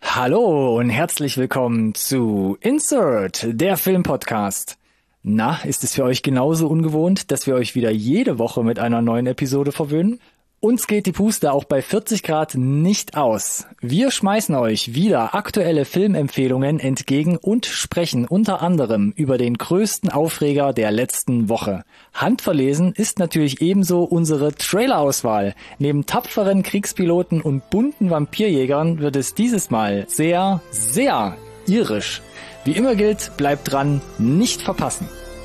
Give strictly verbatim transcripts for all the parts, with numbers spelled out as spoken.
Hallo und herzlich willkommen zu Insert, der Filmpodcast. Na, ist es für euch genauso ungewohnt, dass wir euch wieder jede Woche mit einer neuen Episode verwöhnen? Uns geht die Puste auch bei vierzig Grad nicht aus. Wir schmeißen euch wieder aktuelle Filmempfehlungen entgegen und sprechen unter anderem über den größten Aufreger der letzten Woche. Handverlesen ist natürlich ebenso unsere Trailerauswahl. Neben tapferen Kriegspiloten und bunten Vampirjägern wird es dieses Mal sehr, sehr irisch. Wie immer gilt, bleibt dran, nicht verpassen.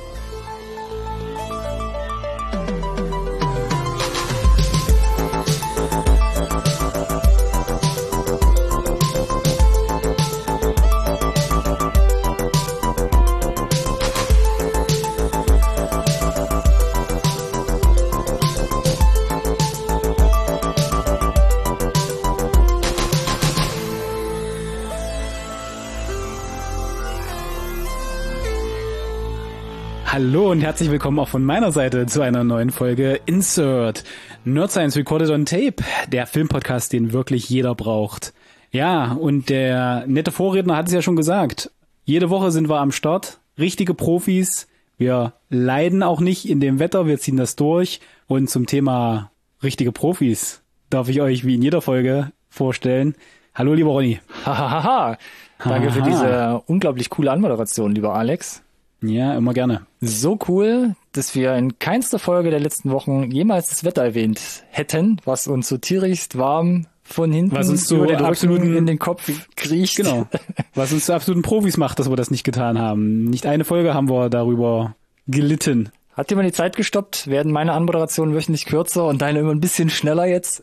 Hallo und herzlich willkommen auch von meiner Seite zu einer neuen Folge Insert. Nerd Science Recorded on Tape, der Filmpodcast, den wirklich jeder braucht. Ja, und der nette Vorredner hat es ja schon gesagt. Jede Woche sind wir am Start, richtige Profis. Wir leiden auch nicht in dem Wetter, wir ziehen das durch. Und zum Thema richtige Profis darf ich euch wie in jeder Folge vorstellen. Hallo, lieber Ronny. Hahaha. Danke für diese unglaublich coole Anmoderation, lieber Alex. Ja, immer gerne. So cool, dass wir in keinster Folge der letzten Wochen jemals das Wetter erwähnt hätten, was uns so tierigst warm von hinten was uns so über den absoluten Rücken in den Kopf kriecht. Genau. Was uns zu absoluten Profis macht, dass wir das nicht getan haben. Nicht eine Folge haben wir darüber gelitten. Hat jemand die Zeit gestoppt? Werden meine Anmoderationen wöchentlich kürzer und deine immer ein bisschen schneller jetzt?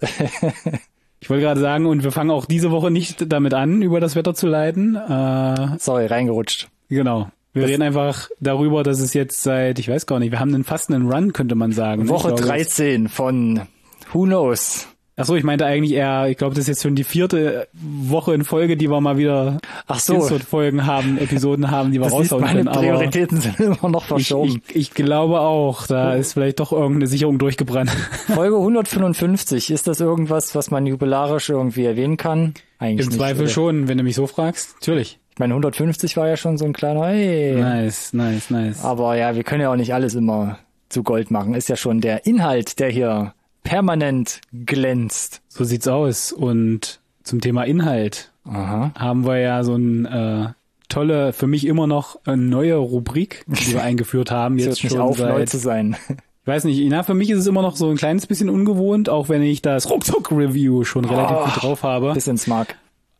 Ich wollte gerade sagen, und wir fangen auch diese Woche nicht damit an, über das Wetter zu leiden. Äh, Sorry, reingerutscht. Genau. Wir das reden einfach darüber, dass es jetzt seit, ich weiß gar nicht, wir haben einen fast einen Run, könnte man sagen. Woche glaube, dreizehn von Who Knows. Ach so, ich meinte eigentlich eher, ich glaube, das ist jetzt schon die vierte Woche in Folge, die wir mal wieder Ach so. Folgen haben, Episoden haben, die wir das raushauen meine können. Prioritäten sind immer noch verschoben. Ich, ich, ich glaube auch, da ist vielleicht doch irgendeine Sicherung durchgebrannt. Folge hundertfünfundfünfzig, ist das irgendwas, was man jubilarisch irgendwie erwähnen kann? Eigentlich Im Zweifel nicht, schon, wenn du mich so fragst. Natürlich. Ich meine, hundertfünfzig war ja schon so ein kleiner, hey. Nice, nice, nice. Aber ja, wir können ja auch nicht alles immer zu Gold machen. Ist ja schon der Inhalt, der hier permanent glänzt. So sieht's aus. Und zum Thema Inhalt Aha. haben wir ja so ein äh, tolle, für mich immer noch eine neue Rubrik, die wir eingeführt haben. Jetzt schon nicht auf, seit, neu zu sein. Ich weiß nicht, na, für mich ist es immer noch so ein kleines bisschen ungewohnt, auch wenn ich das Ruckzuck-Review schon relativ oh, gut drauf habe. Bis ins Mark.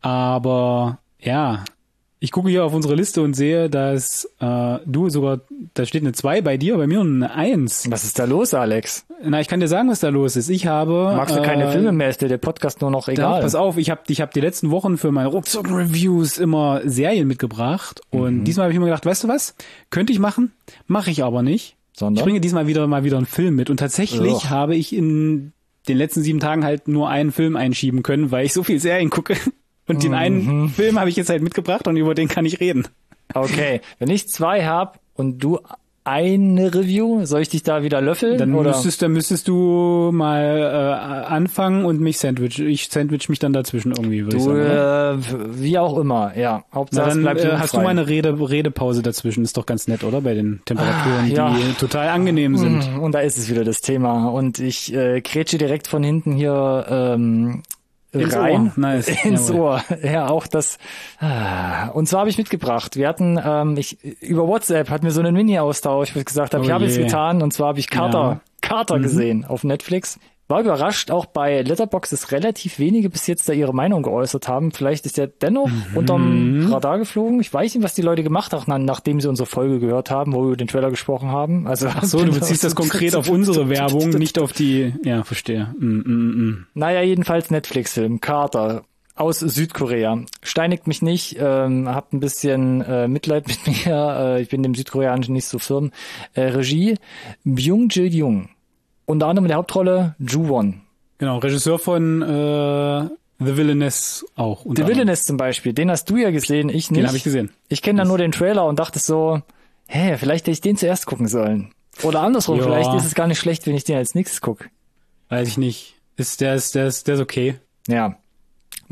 Aber ja, ich gucke hier auf unsere Liste und sehe, dass äh, du sogar, da steht eine zwei bei dir, bei mir eine eins. Was ist da los, Alex? Na, ich kann dir sagen, was da los ist. Ich habe... Magst du keine äh, Filme mehr? Ist dir der Podcast nur noch egal? Da, pass auf, ich habe ich hab die letzten Wochen für meine Ruckzuck-Reviews immer Serien mitgebracht. Und mhm. diesmal habe ich mir gedacht, weißt du was? Könnte ich machen, mache ich aber nicht. Sondern? Ich bringe diesmal wieder mal wieder einen Film mit. Und tatsächlich Ugh. habe ich in den letzten sieben Tagen halt nur einen Film einschieben können, weil ich so viel Serien gucke. Und den mhm. einen Film habe ich jetzt halt mitgebracht und über den kann ich reden. Okay, wenn ich zwei hab und du eine Review, soll ich dich da wieder löffeln? Dann oder? müsstest, dann müsstest du mal äh, anfangen und mich sandwich. Ich sandwich mich dann dazwischen irgendwie, würde ich sagen. Äh, wie auch immer, ja. Hauptsache Na, dann, es bleibt äh, hast du mal eine Rede, Redepause dazwischen, ist doch ganz nett, oder? Bei den Temperaturen, ah, ja. die total angenehm sind. Und da ist es wieder das Thema. Und ich äh, grätsche direkt von hinten hier ähm, Ins rein. Ohr. Nice. Ins Jawohl. Ohr. Ja, auch das. Ah. Und zwar habe ich mitgebracht. Wir hatten, ähm, ich über WhatsApp hatten wir so einen Mini-Austausch, wo ich gesagt habe, oh ich habe je. es getan. Und zwar habe ich Carter, ja. Carter mhm. gesehen auf Netflix. War überrascht, auch bei Letterboxd, dass relativ wenige bis jetzt da ihre Meinung geäußert haben. Vielleicht ist der dennoch mhm. unterm Radar geflogen. Ich weiß nicht, was die Leute gemacht haben, nachdem sie unsere Folge gehört haben, wo wir über den Trailer gesprochen haben. Also ach so, du beziehst das konkret auf unsere Werbung, nicht auf die... Ja, verstehe. Mm, mm, mm. Naja, jedenfalls Netflix-Film, Carter. Aus Südkorea. Steinigt mich nicht, ähm, habt ein bisschen äh, Mitleid mit mir. Äh, ich bin dem Südkoreanischen nicht so firm. Äh, Regie Byung Jae-young. Unter anderem in der Hauptrolle Ju-won. Genau, Regisseur von äh, The Villainess auch. The Villainess zum Beispiel, den hast du ja gesehen, ich nicht. Den habe ich gesehen. Ich kenne da nur den Trailer und dachte so, hä, vielleicht hätte ich den zuerst gucken sollen. Oder andersrum, ja. Vielleicht ist es gar nicht schlecht, wenn ich den als nächstes gucke. Weiß ich nicht. Ist der ist der ist der ist okay. Ja.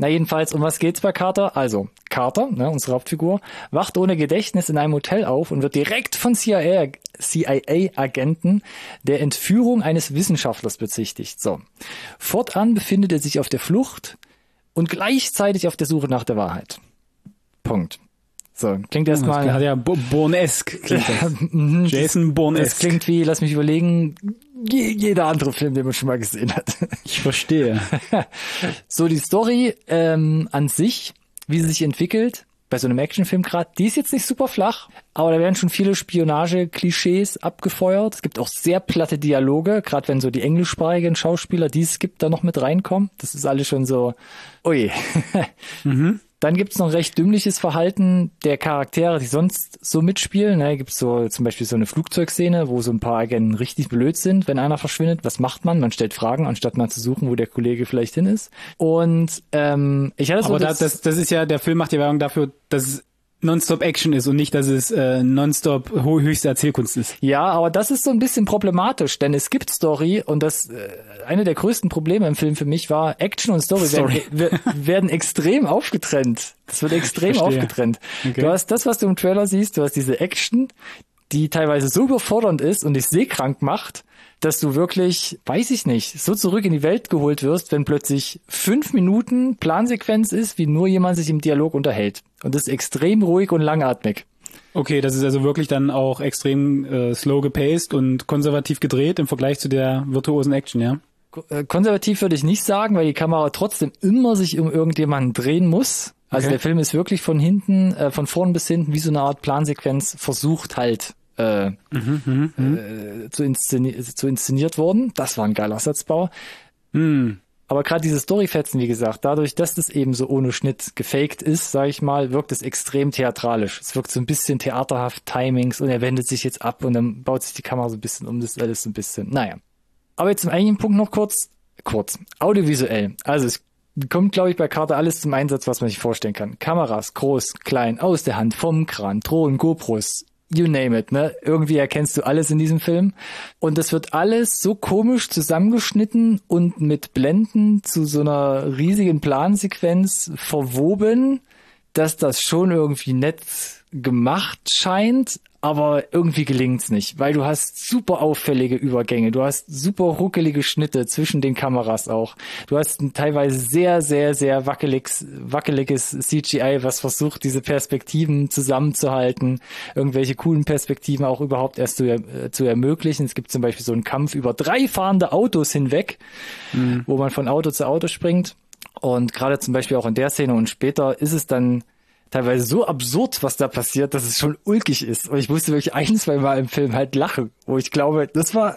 Na jedenfalls, um was geht's bei Carter? Also, Carter, ne, unsere Hauptfigur, wacht ohne Gedächtnis in einem Hotel auf und wird direkt von C I A-Agenten der Entführung eines Wissenschaftlers bezichtigt. So. Fortan befindet er sich auf der Flucht und gleichzeitig auf der Suche nach der Wahrheit. Punkt. So, klingt erstmal... Das hat ja Bourne-esque, klingt das. Jason Bourne-esque. Das klingt wie, lass mich überlegen, jeder andere Film, den man schon mal gesehen hat. Ich verstehe. So, die Story ähm, an sich, wie sie sich entwickelt, bei so einem Actionfilm gerade, die ist jetzt nicht super flach, aber da werden schon viele Spionage-Klischees abgefeuert. Es gibt auch sehr platte Dialoge, gerade wenn so die englischsprachigen Schauspieler, die es gibt, da noch mit reinkommen. Das ist alles schon so, ui. mhm. Dann gibt's noch recht dümmliches Verhalten der Charaktere, die sonst so mitspielen. Da gibt's so zum Beispiel so eine Flugzeugszene, wo so ein paar Agenten richtig blöd sind, wenn einer verschwindet. Was macht man? Man stellt Fragen, anstatt mal zu suchen, wo der Kollege vielleicht hin ist. Und ähm, ich hatte so... Aber das, das, das ist ja, der Film macht ja Werbung dafür, dass es Nonstop-Action ist und nicht, dass es äh, Nonstop höchste Erzählkunst ist. Ja, aber das ist so ein bisschen problematisch, denn es gibt Story und das äh, eine der größten Probleme im Film für mich war, Action und Story, Story. Werden, werden extrem aufgetrennt. Das wird extrem aufgetrennt. Okay. Du hast das, was du im Trailer siehst, du hast diese Action, die teilweise so überfordernd ist und dich seekrank macht, dass du wirklich, weiß ich nicht, so zurück in die Welt geholt wirst, wenn plötzlich fünf Minuten Plansequenz ist, wie nur jemand sich im Dialog unterhält. Und das ist extrem ruhig und langatmig. Okay, das ist also wirklich dann auch extrem äh, slow gepaced und konservativ gedreht im Vergleich zu der virtuosen Action, ja? Konservativ würde ich nicht sagen, weil die Kamera trotzdem immer sich um irgendjemanden drehen muss. Also okay. Der Film ist wirklich von hinten, äh, von vorn bis hinten wie so eine Art Plansequenz versucht halt Äh, mhm, mh, äh, zu, inszeni- zu inszeniert worden. Das war ein geiler Satzbau. Mhm. Aber gerade diese Storyfetzen, wie gesagt, dadurch, dass das eben so ohne Schnitt gefaked ist, sage ich mal, wirkt es extrem theatralisch. Es wirkt so ein bisschen theaterhaft, Timings und er wendet sich jetzt ab und dann baut sich die Kamera so ein bisschen um, das ist alles so ein bisschen, naja. Aber jetzt zum eigentlichen Punkt noch kurz, kurz, audiovisuell. Also es kommt, glaube ich, bei Carter alles zum Einsatz, was man sich vorstellen kann. Kameras, groß, klein, aus der Hand, vom Kran, Drohnen, GoPros, you name it, ne? Irgendwie erkennst du alles in diesem Film. Und das wird alles so komisch zusammengeschnitten und mit Blenden zu so einer riesigen Plansequenz verwoben, dass das schon irgendwie nett gemacht scheint, aber irgendwie gelingt's nicht, weil du hast super auffällige Übergänge, du hast super ruckelige Schnitte zwischen den Kameras auch. Du hast ein teilweise sehr, sehr, sehr wackeliges, wackeliges C G I, was versucht, diese Perspektiven zusammenzuhalten, irgendwelche coolen Perspektiven auch überhaupt erst zu, äh, zu ermöglichen. Es gibt zum Beispiel so einen Kampf über drei fahrende Autos hinweg, mhm. wo man von Auto zu Auto springt. Und gerade zum Beispiel auch in der Szene und später ist es dann teilweise so absurd, was da passiert, dass es schon ulkig ist. Und ich musste wirklich ein, zwei Mal im Film halt lachen, wo ich glaube, das war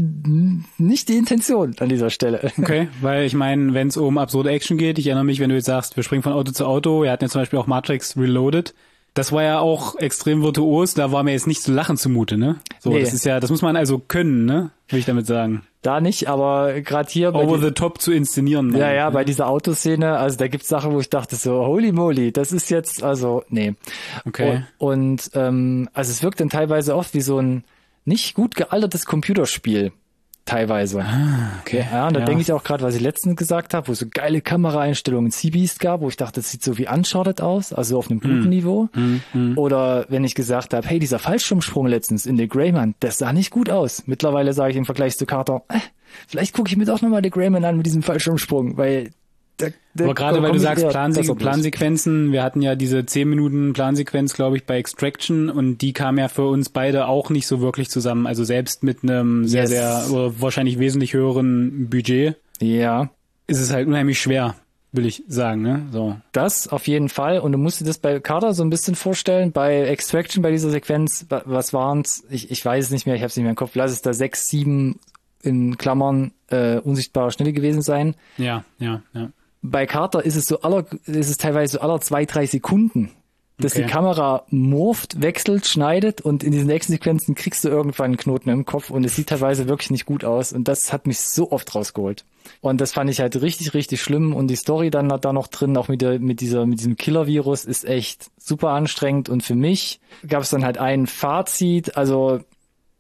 nicht die Intention an dieser Stelle. Okay, weil ich meine, wenn es um absurde Action geht, ich erinnere mich, wenn du jetzt sagst, wir springen von Auto zu Auto, wir hatten ja zum Beispiel auch Matrix Reloaded, das war ja auch extrem virtuos, da war mir jetzt nicht zu lachen zumute, ne? So, nee. Das ist ja, das muss man also können, ne? Will ich damit sagen. Da nicht, aber gerade hier over the top zu inszenieren. Ja, ja, bei dieser Autoszene, also da gibt's Sachen, wo ich dachte so, holy moly, das ist jetzt, also, nee. Okay. Und, und ähm, also es wirkt dann teilweise oft wie so ein nicht gut gealtertes Computerspiel. Teilweise. Ah, okay. Ja, und da ja. denke ich auch gerade, was ich letztens gesagt habe, wo es so geile Kameraeinstellungen in Sea-Beast gab, wo ich dachte, das sieht so wie Uncharted aus, also auf einem guten mm. Niveau. Mm, mm. Oder wenn ich gesagt habe, hey, dieser Fallschirmsprung letztens in The Greyman, das sah nicht gut aus. Mittlerweile sage ich im Vergleich zu Carter, äh, vielleicht gucke ich mir doch nochmal The Greyman an mit diesem Fallschirmsprung, weil Da, da Aber gerade weil du sagst Planse- Plansequenzen, wir hatten ja diese zehn Minuten Plansequenz, glaube ich, bei Extraction und die kam ja für uns beide auch nicht so wirklich zusammen. Also selbst mit einem sehr, yes. sehr, oder wahrscheinlich wesentlich höheren Budget. Ja. Ist es halt unheimlich schwer, will ich sagen, ne? So. Das auf jeden Fall. Und du musst dir das bei Carter so ein bisschen vorstellen. Bei Extraction, bei dieser Sequenz, was waren's? Ich, ich weiß es nicht mehr, ich habe es nicht mehr im Kopf. Lass es da sechs, sieben in Klammern äh, unsichtbare Schnitte gewesen sein. Ja, ja, ja. Bei Carter ist es so aller, ist es teilweise so aller zwei, drei Sekunden, dass okay. die Kamera morpht, wechselt, schneidet und in diesen nächsten Sequenzen kriegst du irgendwann einen Knoten im Kopf und es sieht teilweise wirklich nicht gut aus und das hat mich so oft rausgeholt. Und das fand ich halt richtig, richtig schlimm und die Story dann da noch drin, auch mit der, mit dieser, mit diesem Killer-Virus ist echt super anstrengend und für mich gab es dann halt ein Fazit, also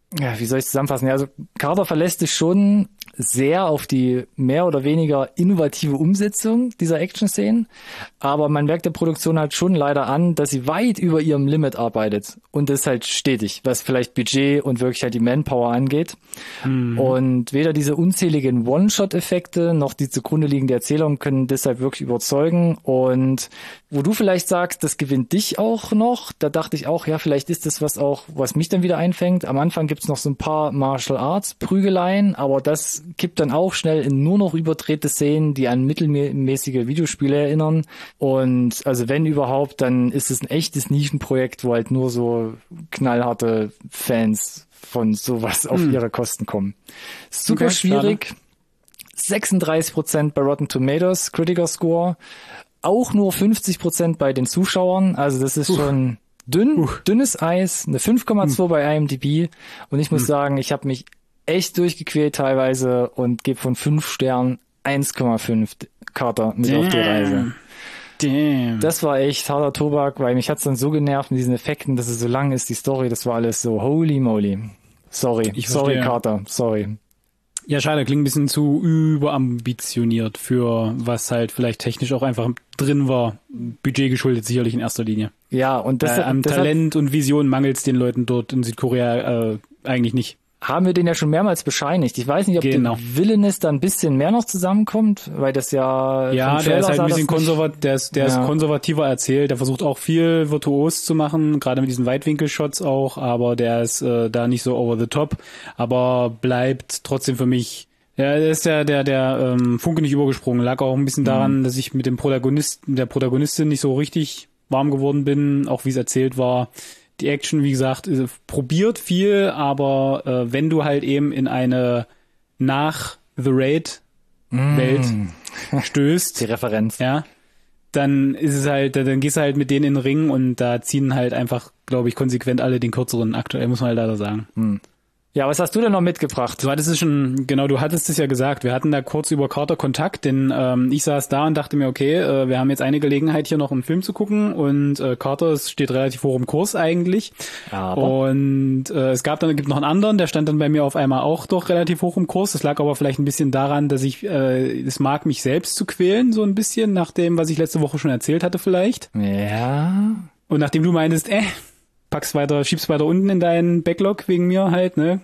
ja, wie soll ich zusammenfassen? Ja, also Carter verlässt sich schon sehr auf die mehr oder weniger innovative Umsetzung dieser Action-Szenen, aber man merkt der Produktion halt schon leider an, dass sie weit über ihrem Limit arbeitet und das halt stetig, was vielleicht Budget und wirklich halt die Manpower angeht. Mhm. Und weder diese unzähligen One-Shot-Effekte noch die zugrunde liegende Erzählung können deshalb wirklich überzeugen. Und wo du vielleicht sagst, das gewinnt dich auch noch, da dachte ich auch, ja, vielleicht ist das was auch, was mich dann wieder einfängt. Am Anfang gibt's noch so ein paar Martial Arts Prügeleien, aber das kippt dann auch schnell in nur noch überdrehte Szenen, die an mittelmäßige Videospiele erinnern. Und also wenn überhaupt, dann ist es ein echtes Nischenprojekt, wo halt nur so knallharte Fans von sowas auf hm. ihre Kosten kommen. Super okay, schwierig. Schade. sechsunddreißig Prozent bei Rotten Tomatoes, Critical Score. Auch nur fünfzig Prozent bei den Zuschauern. Also das ist uh. schon dünn, uh. dünnes Eis. Eine fünf Komma zwei uh. bei I M D B. Und ich muss uh. sagen, ich habe mich echt durchgequält teilweise und gebe von fünf Sternen eins Komma fünf Carter mit Damn. auf die Reise. Damn. Das war echt harter Tobak, weil mich hat's dann so genervt mit diesen Effekten, dass es so lang ist, die Story, das war alles so holy moly. Sorry, ich sorry Carter, sorry. Ja, schade, klingt ein bisschen zu überambitioniert für was halt vielleicht technisch auch einfach drin war. Budget geschuldet sicherlich in erster Linie. Ja, und das äh, am deshalb, Talent und Vision mangelt es den Leuten dort in Südkorea äh, eigentlich nicht. Haben wir den ja schon mehrmals bescheinigt. Ich weiß nicht, ob genau. der Villainous da ein bisschen mehr noch zusammenkommt, weil das ja... Ja, der ist halt ein bisschen konservat, der ist, der ja. ist konservativer erzählt, der versucht auch viel virtuos zu machen, gerade mit diesen Weitwinkelshots auch, aber der ist äh, da nicht so over the top, aber bleibt trotzdem für mich... Ja, der ist der, der, der ähm, Funke nicht übergesprungen. Lag auch ein bisschen daran, mhm. dass ich mit dem Protagonisten, der Protagonistin nicht so richtig warm geworden bin, auch wie es erzählt war. Die Action, wie gesagt, probiert viel, aber äh, wenn du halt eben in eine nach The Raid Welt mm. stößt, die Referenz, ja, dann ist es halt, dann gehst du halt mit denen in den Ring und da ziehen halt einfach, glaube ich, konsequent alle den kürzeren. Aktuell muss man halt leider sagen. Mm. Ja, was hast du denn noch mitgebracht? Du hattest es schon, genau, du hattest es ja gesagt. Wir hatten da kurz über Carter Kontakt, denn ähm, ich saß da und dachte mir, okay, äh, wir haben jetzt eine Gelegenheit, hier noch einen Film zu gucken und äh, Carter steht relativ hoch im Kurs eigentlich. Aber. Und äh, es gab dann gibt noch einen anderen, der stand dann bei mir auf einmal auch doch relativ hoch im Kurs. Das lag aber vielleicht ein bisschen daran, dass ich äh, es mag, mich selbst zu quälen, so ein bisschen, nach dem, was ich letzte Woche schon erzählt hatte vielleicht. Ja. Und nachdem du meintest, äh, pack's weiter, schieb's weiter unten in deinen Backlog wegen mir halt, ne?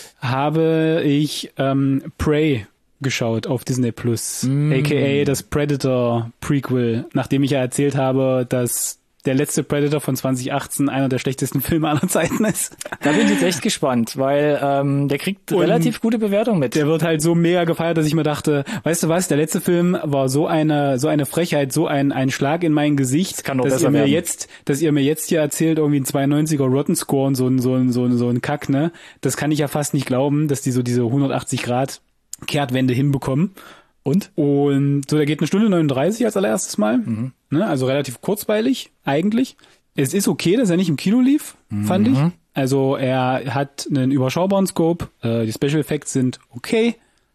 Habe ich ähm, Prey geschaut auf Disney Plus, mm. aka das Predator Prequel, nachdem ich ja erzählt habe, dass der letzte Predator von zwanzig achtzehn einer der schlechtesten Filme aller Zeiten ist. Da bin ich jetzt echt gespannt, weil ähm, der kriegt und relativ gute Bewertungen mit. Der wird halt so mega gefeiert, dass ich mir dachte, weißt du was, der letzte Film war so eine so eine Frechheit, so ein ein Schlag in mein Gesicht, kann dass ihr mir werden. jetzt, dass ihr mir jetzt hier erzählt, irgendwie ein zweiundneunziger Rotten Score und so ein so ein so ein so ein Kack, ne? Das kann ich ja fast nicht glauben, dass die so diese hundertachtzig Grad Kehrtwende hinbekommen. Und? Und so, der geht eine Stunde neununddreißig als allererstes Mal. Mhm. Ne, also relativ kurzweilig, eigentlich. Es ist okay, dass er nicht im Kino lief, mhm. fand ich. Also er hat einen überschaubaren Scope. Äh, die Special Effects sind okay.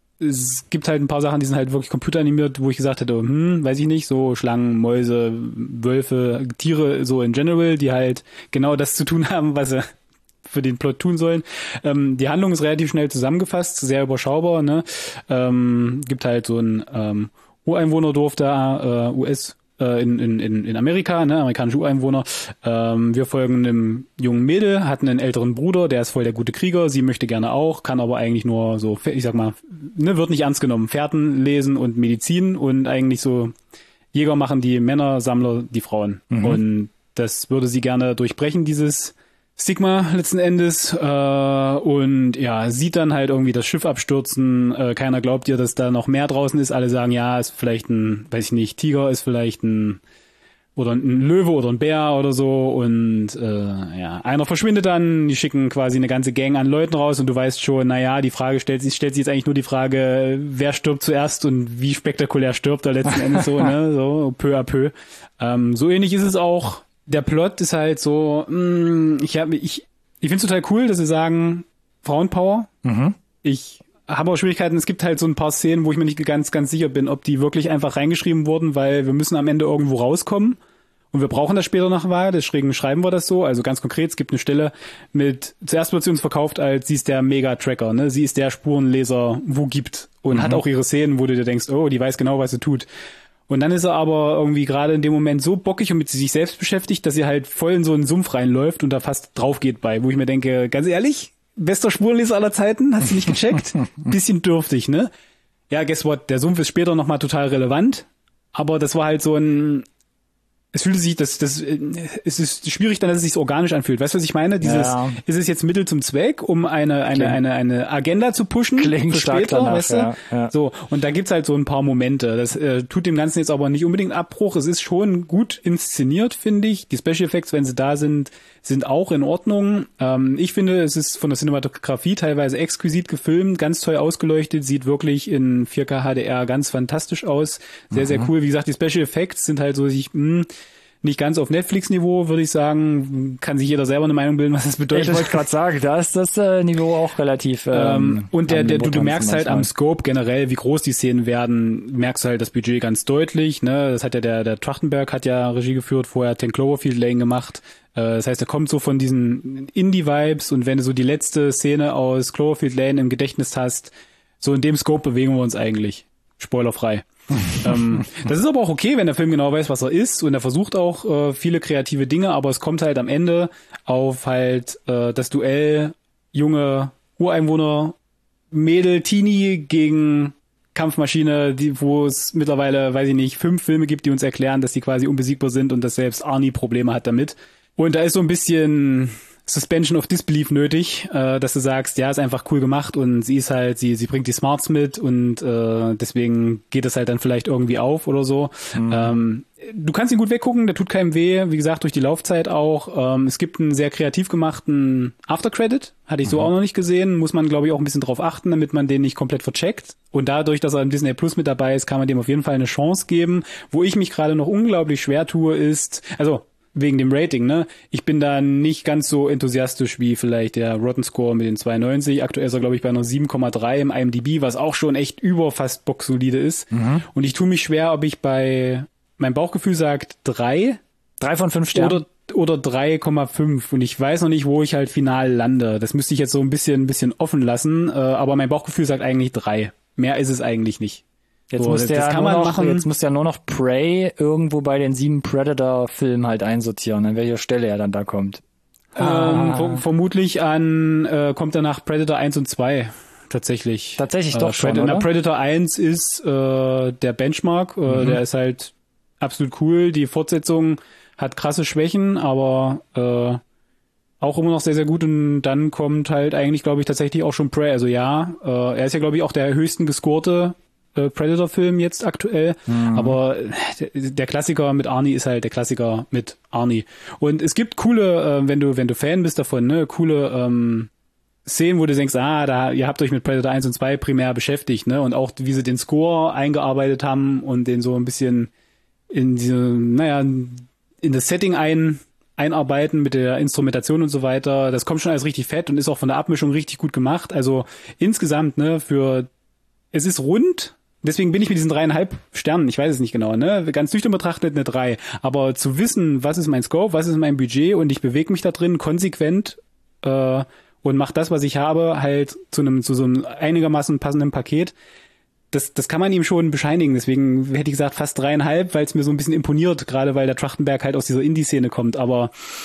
Es gibt halt ein paar Sachen, die sind halt wirklich computeranimiert, wo ich gesagt hätte, hm, weiß ich nicht, so Schlangen, Mäuse, Wölfe, Tiere so in general, die halt genau das zu tun haben, was sie für den Plot tun sollen. Ähm, die Handlung ist relativ schnell zusammengefasst, sehr überschaubar, ne? Ähm, gibt halt so ein ähm, Ureinwohnerdorf da, äh, U S, äh, in, in, in Amerika, ne? Amerikanische Ureinwohner. Ähm, wir folgen einem jungen Mädel, hat einen älteren Bruder, der ist voll der gute Krieger, sie möchte gerne auch, kann aber eigentlich nur so, ich sag mal, ne, wird nicht ernst genommen. Fährten lesen und Medizin und eigentlich so Jäger machen die Männer, Sammler die Frauen. Mhm. Und das würde sie gerne durchbrechen, dieses Stigma letzten Endes, äh, und ja, sieht dann halt irgendwie das Schiff abstürzen, äh, keiner glaubt ihr, dass da noch mehr draußen ist, alle sagen, ja, ist vielleicht ein, weiß ich nicht, Tiger, ist vielleicht ein, oder ein Löwe oder ein Bär oder so und äh, ja, einer verschwindet dann, die schicken quasi eine ganze Gang an Leuten raus und du weißt schon, naja, die Frage stellt sich, stellt sich jetzt eigentlich nur die Frage, wer stirbt zuerst und wie spektakulär stirbt er letzten Endes so, ne, so peu à peu. Ähm, so ähnlich ist es auch. Der Plot ist halt so, mh, ich habe ich ich finde es total cool, dass sie sagen Frauenpower. Mhm. Ich habe auch Schwierigkeiten, es gibt halt so ein paar Szenen, wo ich mir nicht ganz ganz sicher bin, ob die wirklich einfach reingeschrieben wurden, weil wir müssen am Ende irgendwo rauskommen Und wir brauchen das später noch mal, deswegen schreiben wir das so. Also ganz konkret, es gibt eine Stelle mit, zuerst wird sie uns verkauft als, sie ist der Mega-Tracker, ne? Sie ist der Spurenleser, wo gibt. Und mhm. hat auch ihre Szenen, wo du dir denkst, oh, die weiß genau, was sie tut. Und dann ist er aber irgendwie gerade in dem Moment so bockig und mit sich selbst beschäftigt, dass sie halt voll in so einen Sumpf reinläuft und da fast drauf geht bei, wo ich mir denke, ganz ehrlich, bester Spurenleser aller Zeiten, hast du nicht gecheckt? Bisschen dürftig, ne? Ja, guess what, der Sumpf ist später nochmal total relevant, aber das war halt so ein, es fühlte sich, das, das, es ist schwierig dann, dass es sich so organisch anfühlt. Weißt du, was ich meine? Dieses, ja. Ist es jetzt Mittel zum Zweck, um eine, eine, Klingt. eine, eine Agenda zu pushen? Klingt für später, danach, weißt du? Ja, ja. So. Und da gibt's halt so ein paar Momente. Das äh, tut dem Ganzen jetzt aber nicht unbedingt Abbruch. Es ist schon gut inszeniert, finde ich. Die Special Effects, wenn sie da sind, sind auch in Ordnung. Ähm, ich finde, es ist von der Cinematografie teilweise exquisit gefilmt, ganz toll ausgeleuchtet, sieht wirklich in vier K H D R ganz fantastisch aus. Sehr, mhm. sehr cool. Wie gesagt, die Special Effects sind halt so, ich, mh, nicht ganz auf Netflix-Niveau, würde ich sagen. Kann sich jeder selber eine Meinung bilden, was das bedeutet. Ich wollte gerade sagen, da ist das äh, Niveau auch relativ ähm, ähm, und der, der du, du merkst halt am Scope generell, wie groß die Szenen werden, merkst du halt das Budget ganz deutlich. Ne, das hat ja der der Trachtenberg hat ja Regie geführt, vorher ten Cloverfield Lane gemacht. Äh, das heißt, er kommt so von diesen Indie-Vibes und wenn du so die letzte Szene aus Cloverfield Lane im Gedächtnis hast, so in dem Scope bewegen wir uns eigentlich. Spoilerfrei. ähm, das ist aber auch okay, wenn der Film genau weiß, was er ist und er versucht auch äh, viele kreative Dinge, aber es kommt halt am Ende auf halt äh, das Duell junge Ureinwohner, Mädel, Teenie gegen Kampfmaschine, die, wo es mittlerweile, weiß ich nicht, fünf Filme gibt, die uns erklären, dass die quasi unbesiegbar sind und dass selbst Arnie Probleme hat damit. Und da ist so ein bisschen Suspension of Disbelief nötig, äh, dass du sagst, ja, ist einfach cool gemacht und sie ist halt, sie sie bringt die Smarts mit und äh, deswegen geht es halt dann vielleicht irgendwie auf oder so. Mhm. Ähm, du kannst ihn gut weggucken, der tut keinem weh, wie gesagt, durch die Laufzeit auch. Ähm, es gibt einen sehr kreativ gemachten Aftercredit, hatte ich so mhm. auch noch nicht gesehen, muss man, glaube ich, auch ein bisschen drauf achten, damit man den nicht komplett vercheckt. Und dadurch, dass er im Disney Plus mit dabei ist, kann man dem auf jeden Fall eine Chance geben. Wo ich mich gerade noch unglaublich schwer tue, ist, also wegen dem Rating, ne? Ich bin da nicht ganz so enthusiastisch wie vielleicht der Rotten Score mit den zweiundneunzig. Aktuell ist er, glaube ich, bei einer sieben Komma drei im I M D B, was auch schon echt über fast boxsolide ist. Mhm. Und ich tue mich schwer, ob ich bei, mein Bauchgefühl sagt drei. Drei von fünf Sternen. Oder, oder drei Komma fünf. Und ich weiß noch nicht, wo ich halt final lande. Das müsste ich jetzt so ein bisschen, ein bisschen offen lassen. Aber mein Bauchgefühl sagt eigentlich drei. Mehr ist es eigentlich nicht. Jetzt, so, muss der das kann man man noch, machen. Jetzt muss der nur noch Prey irgendwo bei den sieben Predator-Filmen halt einsortieren, an welcher Stelle er dann da kommt. Ah. Ähm, vermutlich an, äh, kommt er nach Predator eins und zwei. Tatsächlich. Tatsächlich doch äh, schon, Predator, oder? Na, Predator eins ist äh, der Benchmark. Äh, mhm. Der ist halt absolut cool. Die Fortsetzung hat krasse Schwächen, aber äh, auch immer noch sehr, sehr gut. Und dann kommt halt eigentlich, glaube ich, tatsächlich auch schon Prey. Also ja, äh, er ist ja, glaube ich, auch der höchsten gescorte Predator-Film jetzt aktuell, mhm. aber der, der Klassiker mit Arnie ist halt der Klassiker mit Arnie. Und es gibt coole, äh, wenn du wenn du Fan bist davon, ne, coole ähm, Szenen, wo du denkst, ah, da ihr habt euch mit Predator eins und zwei primär beschäftigt, ne, und auch wie sie den Score eingearbeitet haben und den so ein bisschen in diese, naja, in das Setting ein einarbeiten mit der Instrumentation und so weiter. Das kommt schon alles richtig fett und ist auch von der Abmischung richtig gut gemacht. Also insgesamt, ne, für es ist rund. Deswegen bin ich mit diesen dreieinhalb Sternen, ich weiß es nicht genau, ne, ganz nüchtern betrachtet eine drei. Aber zu wissen, was ist mein Scope, was ist mein Budget und ich bewege mich da drin konsequent äh, und mache das, was ich habe, halt zu einem zu so einem einigermaßen passenden Paket. Das das kann man ihm schon bescheinigen. Deswegen hätte ich gesagt fast dreieinhalb, weil es mir so ein bisschen imponiert, gerade weil der Trachtenberg halt aus dieser Indie-Szene kommt. Aber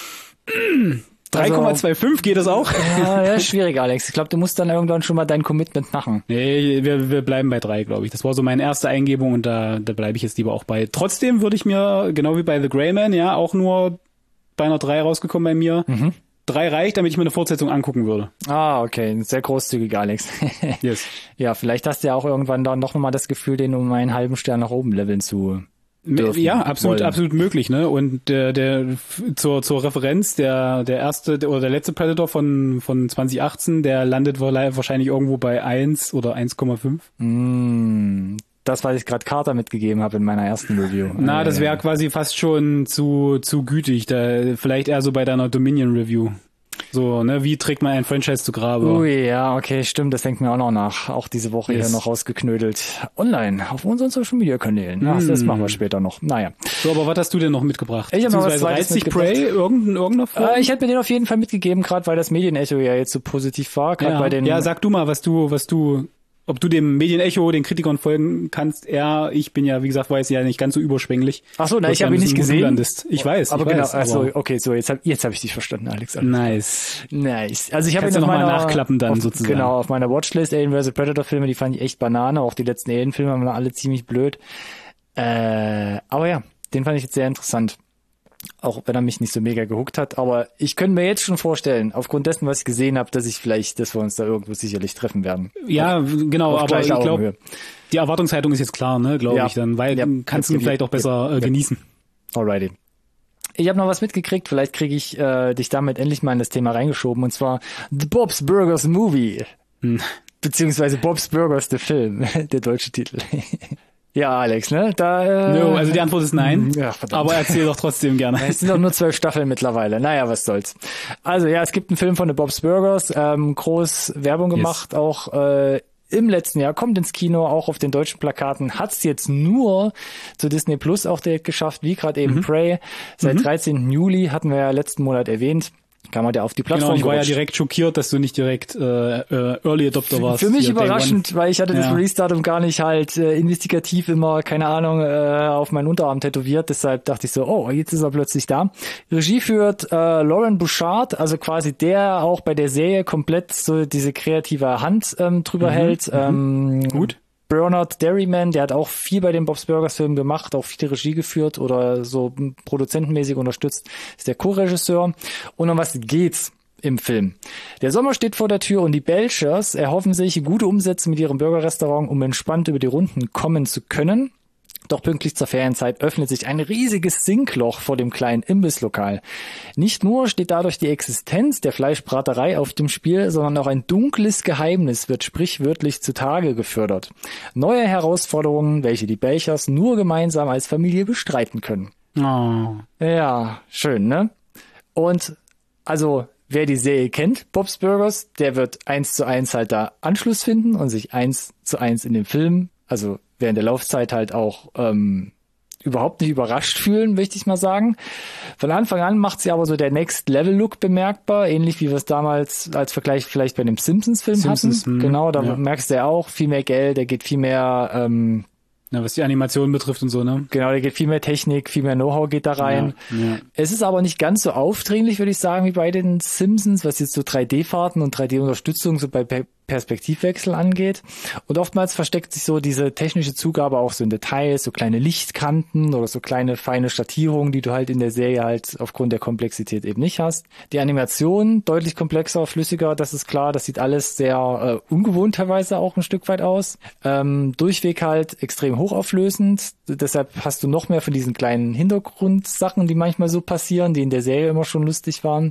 drei Komma fünfundzwanzig geht das auch? Ja, ja, schwierig, Alex. Ich glaube, du musst dann irgendwann schon mal dein Commitment machen. Nee, wir, wir bleiben bei drei, glaube ich. Das war so meine erste Eingebung und da, da bleibe ich jetzt lieber auch bei. Trotzdem würde ich mir, genau wie bei The Gray Man, ja, auch nur bei einer drei rausgekommen bei mir. Mhm. Drei reicht, damit ich mir eine Fortsetzung angucken würde. Ah, okay. Sehr großzügig, Alex. Yes. Ja, vielleicht hast du ja auch irgendwann dann noch mal das Gefühl, den um einen halben Stern nach oben leveln zu dürfen. Ja, absolut, wollen. absolut möglich, ne? Und der, der zur zur Referenz, der der erste oder der letzte Predator von von zwanzig achtzehn, der landet wahrscheinlich irgendwo bei eins oder eins Komma fünf. Mm, das, was ich gerade Carter mitgegeben habe in meiner ersten Review. Na, das wäre quasi fast schon zu zu gütig, da vielleicht eher so bei deiner Dominion Review. So, ne, wie trägt man ein Franchise zu Grabe? Ui, ja, okay, stimmt, das denkt mir auch noch nach. Auch diese Woche yes. hier noch rausgeknödelt. Online, auf unseren Social Media Kanälen. Mm. Ach, das machen wir später noch. Naja. So, aber was hast du denn noch mitgebracht? Ich habe noch was Zweites mitgebracht. Prey, irgendein, irgendeiner Form? Äh, ich hätte mir den auf jeden Fall mitgegeben, gerade weil das Medienecho ja jetzt so positiv war. Ja. bei den ja, sag du mal, was du, was du, ob du dem Medienecho, den Kritikern folgen kannst. Ja, ich bin ja, wie gesagt, weiß ja nicht ganz so überschwänglich. Ach so, na, ich habe ihn nicht gesehen. Ich weiß, aber ich genau, weiß, also aber okay, so jetzt habe jetzt hab ich dich verstanden, Alex. Nice. Nice. Also ich habe ihn noch mal nachklappen dann auf, sozusagen. Genau, auf meiner Watchlist Alien versus. Predator Filme, die fand ich echt Banane. Auch die letzten Alien-Filme waren alle ziemlich blöd. Äh, aber ja, den fand ich jetzt sehr interessant. Auch wenn er mich nicht so mega gehuckt hat. Aber ich könnte mir jetzt schon vorstellen, aufgrund dessen, was ich gesehen habe, dass ich vielleicht, dass wir uns da irgendwo sicherlich treffen werden. Ja, auf, genau, auf aber ich glaube, die Erwartungshaltung ist jetzt klar, ne, glaube ja. ich dann, weil ja. kannst du vielleicht auch besser ja. äh, genießen. Alrighty. Ich habe noch was mitgekriegt, vielleicht kriege ich äh, dich damit endlich mal in das Thema reingeschoben, und zwar The Bob's Burgers Movie. Hm. Beziehungsweise Bob's Burgers, der Film, der deutsche Titel. Ja, Alex, ne? Da, äh, no, also die Antwort ist nein, ja, aber erzähl doch trotzdem gerne. Es sind doch nur zwölf Staffeln mittlerweile. Naja, was soll's. Also ja, es gibt einen Film von The Bob's Burgers, ähm, groß Werbung gemacht, yes. auch äh, im letzten Jahr, kommt ins Kino, auch auf den deutschen Plakaten, hat's jetzt nur zu Disney Plus auch direkt geschafft, wie gerade eben mhm. Prey. Seit mhm. dreizehnten Juli hatten wir ja letzten Monat erwähnt. Kann man ja auf die Plattform. Genau, ich war gerutscht. ja direkt schockiert, dass du nicht direkt äh, äh, Early Adopter warst. Für mich überraschend, weil ich hatte ja. das Release-Datum gar nicht halt äh, investigativ immer, keine Ahnung, äh, auf meinen Unterarm tätowiert. Deshalb dachte ich so, oh, jetzt ist er plötzlich da. Regie führt äh, Lauren Bouchard, also quasi der auch bei der Serie komplett so diese kreative Hand ähm, drüber mhm, hält. Ähm, gut. Bernard Derryman, der hat auch viel bei den Bob's Burgers Filmen gemacht, auch viele Regie geführt oder so produzentenmäßig unterstützt, ist der Co-Regisseur. Und um was geht's im Film? Der Sommer steht vor der Tür und die Belchers erhoffen sich gute Umsätze mit ihrem Burgerrestaurant, um entspannt über die Runden kommen zu können. Doch pünktlich zur Ferienzeit öffnet sich ein riesiges Sinkloch vor dem kleinen Imbisslokal. Nicht nur steht dadurch die Existenz der Fleischbraterei auf dem Spiel, sondern auch ein dunkles Geheimnis wird sprichwörtlich zutage gefördert. Neue Herausforderungen, welche die Belchers nur gemeinsam als Familie bestreiten können. Oh. Ja, schön, ne? Und also wer die Serie kennt, Bob's Burgers, der wird eins zu eins halt da Anschluss finden und sich eins zu eins in dem Film, also während der Laufzeit halt auch ähm, überhaupt nicht überrascht fühlen, möchte ich mal sagen. Von Anfang an macht sie aber so der Next-Level-Look bemerkbar, ähnlich wie wir es damals als Vergleich vielleicht bei dem Simpsons-Film Simpsons, hatten. Mh, genau, da ja. merkst du ja auch viel mehr Geld, der geht viel mehr ähm, ja, was die Animation betrifft und so, ne? Genau, da geht viel mehr Technik, viel mehr Know-how geht da rein. Ja, ja. Es ist aber nicht ganz so aufdringlich, würde ich sagen, wie bei den Simpsons, was jetzt so drei D-Fahrten und drei D-Unterstützung so bei Pe- Perspektivwechsel angeht. Und oftmals versteckt sich so diese technische Zugabe auch so in Details, so kleine Lichtkanten oder so kleine feine Schattierungen, die du halt in der Serie halt aufgrund der Komplexität eben nicht hast. Die Animation deutlich komplexer, flüssiger, das ist klar. Das sieht alles sehr äh, ungewohnt teilweise auch ein Stück weit aus. Ähm, durchweg halt extrem hochauflösend. Deshalb hast du noch mehr von diesen kleinen Hintergrundsachen, die manchmal so passieren, die in der Serie immer schon lustig waren.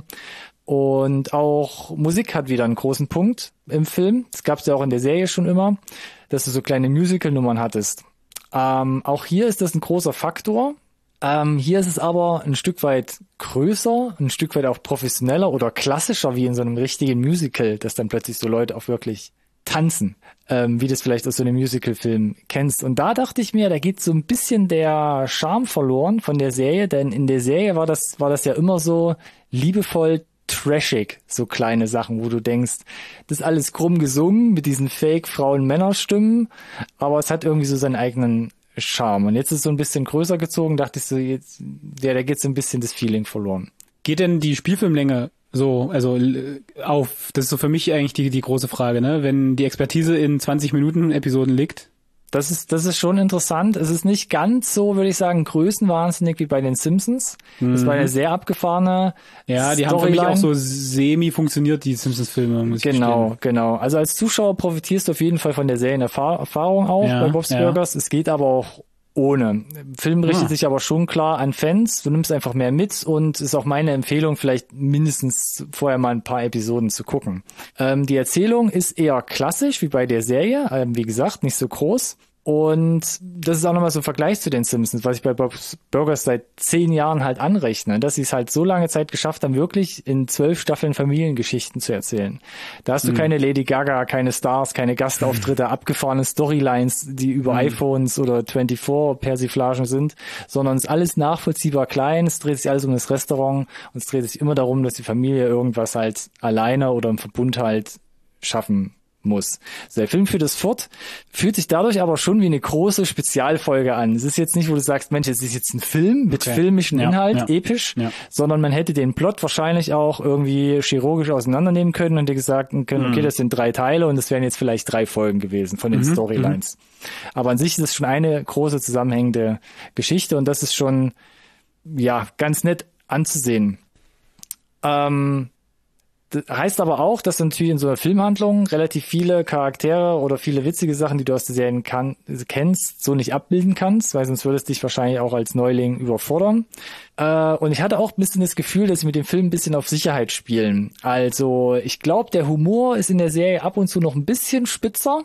Und auch Musik hat wieder einen großen Punkt im Film. Das gab es ja auch in der Serie schon immer, dass du so kleine Musical-Nummern hattest. Ähm, auch hier ist das ein großer Faktor. Ähm, hier ist es aber ein Stück weit größer, ein Stück weit auch professioneller oder klassischer wie in so einem richtigen Musical, dass dann plötzlich so Leute auch wirklich tanzen, ähm, wie du es vielleicht aus so einem Musical-Film kennst. Und da dachte ich mir, da geht so ein bisschen der Charme verloren von der Serie, denn in der Serie war das, war das ja immer so liebevoll trashig, so kleine Sachen, wo du denkst, das ist alles krumm gesungen mit diesen Fake-Frauen-Männer-Stimmen, aber es hat irgendwie so seinen eigenen Charme. Und jetzt ist es so ein bisschen größer gezogen, dachte ich so, jetzt, ja, da geht so ein bisschen das Feeling verloren. Geht denn die Spielfilmlänge so, also auf? Das ist so für mich eigentlich die, die große Frage, ne? Wenn die Expertise in zwanzig Minuten Episoden liegt. Das ist, das ist schon interessant. Es ist nicht ganz so, würde ich sagen, größenwahnsinnig wie bei den Simpsons. Mhm. Das war eine sehr abgefahrene Ja, die Storyline. haben für mich auch so semi funktioniert, die Simpsons-Filme, muss ich Genau, verstehen. genau. Also als Zuschauer profitierst du auf jeden Fall von der Serienerfahrung auch ja, bei Bob's ja. Burgers. Es geht aber auch ohne. Film richtet ah. sich aber schon klar an Fans. Du nimmst einfach mehr mit und ist auch meine Empfehlung, vielleicht mindestens vorher mal ein paar Episoden zu gucken. Ähm, die Erzählung ist eher klassisch, wie bei der Serie. Ähm, wie gesagt, nicht so groß. Und das ist auch nochmal so ein Vergleich zu den Simpsons, was ich bei Bob's Burgers seit zehn Jahren halt anrechne, dass sie es halt so lange Zeit geschafft haben, wirklich in zwölf Staffeln Familiengeschichten zu erzählen. Da hast du mhm. keine Lady Gaga, keine Stars, keine Gastauftritte, mhm. abgefahrene Storylines, die über mhm. iPhones oder vierundzwanzig Persiflagen sind, sondern es ist alles nachvollziehbar klein, es dreht sich alles um das Restaurant und es dreht sich immer darum, dass die Familie irgendwas halt alleine oder im Verbund halt schaffen muss. Also der Film führt es fort, fühlt sich dadurch aber schon wie eine große Spezialfolge an. Es ist jetzt nicht, wo du sagst, Mensch, es ist jetzt ein Film mit okay. filmischem ja, Inhalt, ja. episch, ja. sondern man hätte den Plot wahrscheinlich auch irgendwie chirurgisch auseinandernehmen können und dir gesagt können, okay, das sind drei Teile und es wären jetzt vielleicht drei Folgen gewesen von den mhm. Storylines. Mhm. Aber an sich ist es schon eine große zusammenhängende Geschichte und das ist schon, ja, ganz nett anzusehen. Ähm, Das heißt aber auch, dass du natürlich in so einer Filmhandlung relativ viele Charaktere oder viele witzige Sachen, die du aus der Serie kann, kennst, so nicht abbilden kannst, weil sonst würde es dich wahrscheinlich auch als Neuling überfordern. Äh, und ich hatte auch ein bisschen das Gefühl, dass sie mit dem Film ein bisschen auf Sicherheit spielen. Also ich glaube, der Humor ist in der Serie ab und zu noch ein bisschen spitzer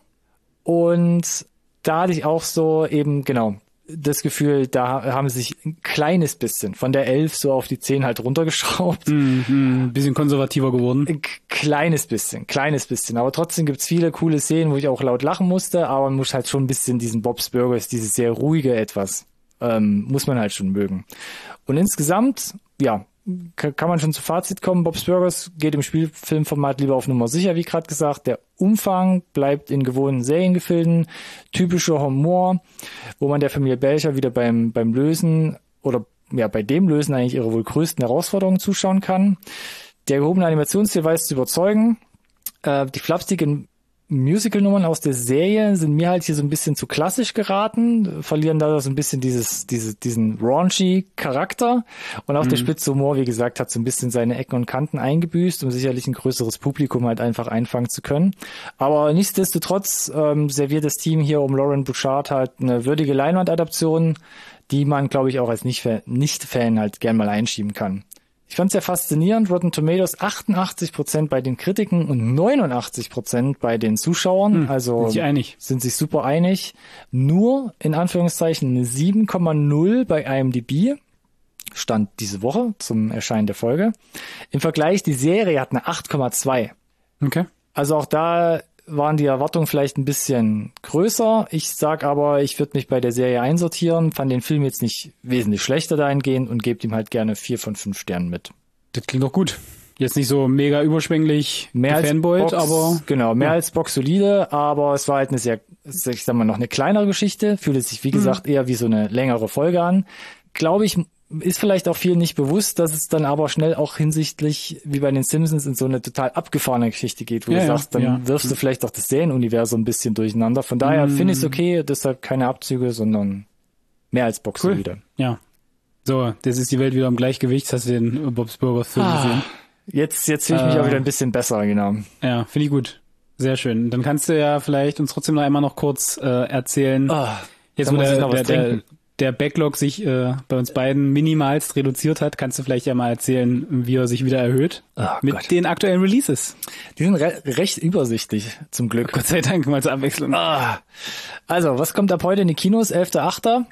und da hatte ich auch so eben, genau, das Gefühl, da haben sie sich ein kleines bisschen von der elf so auf die zehn halt runtergeschraubt. Mm, mm, ein bisschen konservativer geworden. Ein kleines bisschen, kleines bisschen. Aber trotzdem gibt's viele coole Szenen, wo ich auch laut lachen musste, aber man muss halt schon ein bisschen diesen Bob's Burgers, dieses sehr ruhige etwas, ähm, muss man halt schon mögen. Und insgesamt, ja, kann man schon zu Fazit kommen. Bob's Burgers geht im Spielfilmformat lieber auf Nummer sicher, wie gerade gesagt. Der Umfang bleibt in gewohnten Seriengefilden. Typischer Humor, wo man der Familie Belcher wieder beim beim Lösen oder ja bei dem Lösen eigentlich ihre wohl größten Herausforderungen zuschauen kann. Der gehobene Animationsstil weiß zu überzeugen. Äh, die flapsigen Musical-Nummern aus der Serie sind mir halt hier so ein bisschen zu klassisch geraten, verlieren da so ein bisschen dieses, diese, diesen raunchy Charakter und auch mhm. der spitze Humor, wie gesagt, hat so ein bisschen seine Ecken und Kanten eingebüßt, um sicherlich ein größeres Publikum halt einfach einfangen zu können. Aber nichtsdestotrotz ähm, serviert das Team hier um Lauren Bouchard halt eine würdige Leinwandadaption, die man, glaube ich, auch als Nicht-Fan, Nicht-Fan halt gern mal einschieben kann. Ich fand es sehr faszinierend. Rotten Tomatoes achtundachtzig Prozent bei den Kritiken und neunundachtzig Prozent bei den Zuschauern. Hm, also sind sich einig. Sind sich super einig. Nur in Anführungszeichen eine sieben Komma null bei I M D B. Stand diese Woche zum Erscheinen der Folge. Im Vergleich, die Serie hat eine acht Komma zwei. Okay. Also auch da waren die Erwartungen vielleicht ein bisschen größer. Ich sag aber, ich würde mich bei der Serie einsortieren, fand den Film jetzt nicht wesentlich schlechter dahingehend und gebe ihm halt gerne vier von fünf Sternen mit. Das klingt doch gut. Jetzt nicht so mega überschwänglich mehr als Fanboy, Box, aber genau, mehr ja. als Box solide, aber es war halt eine sehr, ich sag mal, noch eine kleinere Geschichte, fühlt sich wie gesagt mhm. eher wie so eine längere Folge an. Glaube ich, ist vielleicht auch vielen nicht bewusst, dass es dann aber schnell auch hinsichtlich, wie bei den Simpsons, in so eine total abgefahrene Geschichte geht, wo ja, du sagst, dann ja. wirfst du vielleicht auch das Serienuniversum ein bisschen durcheinander. Von daher mm. finde ich es okay, deshalb keine Abzüge, sondern mehr als Box cool. wieder. Ja. So, das ist die Welt wieder im Gleichgewicht. Hast du den Bob's Burgers Film ah, gesehen? Jetzt, jetzt fühle ich mich äh, auch wieder ein bisschen besser, genau. Ja, finde ich gut. Sehr schön. Dann kannst du ja vielleicht uns trotzdem noch einmal noch kurz äh, erzählen. Oh, jetzt wo der, der, der, der Backlog sich äh, bei uns beiden minimalst reduziert hat, kannst du vielleicht ja mal erzählen, wie er sich wieder erhöht oh, mit Gott. den aktuellen Releases. Die sind re- recht übersichtlich, zum Glück. Gott sei Dank, mal zur Abwechslung. Ah. Also, was kommt ab heute in die Kinos? elfter achter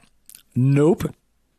Nope.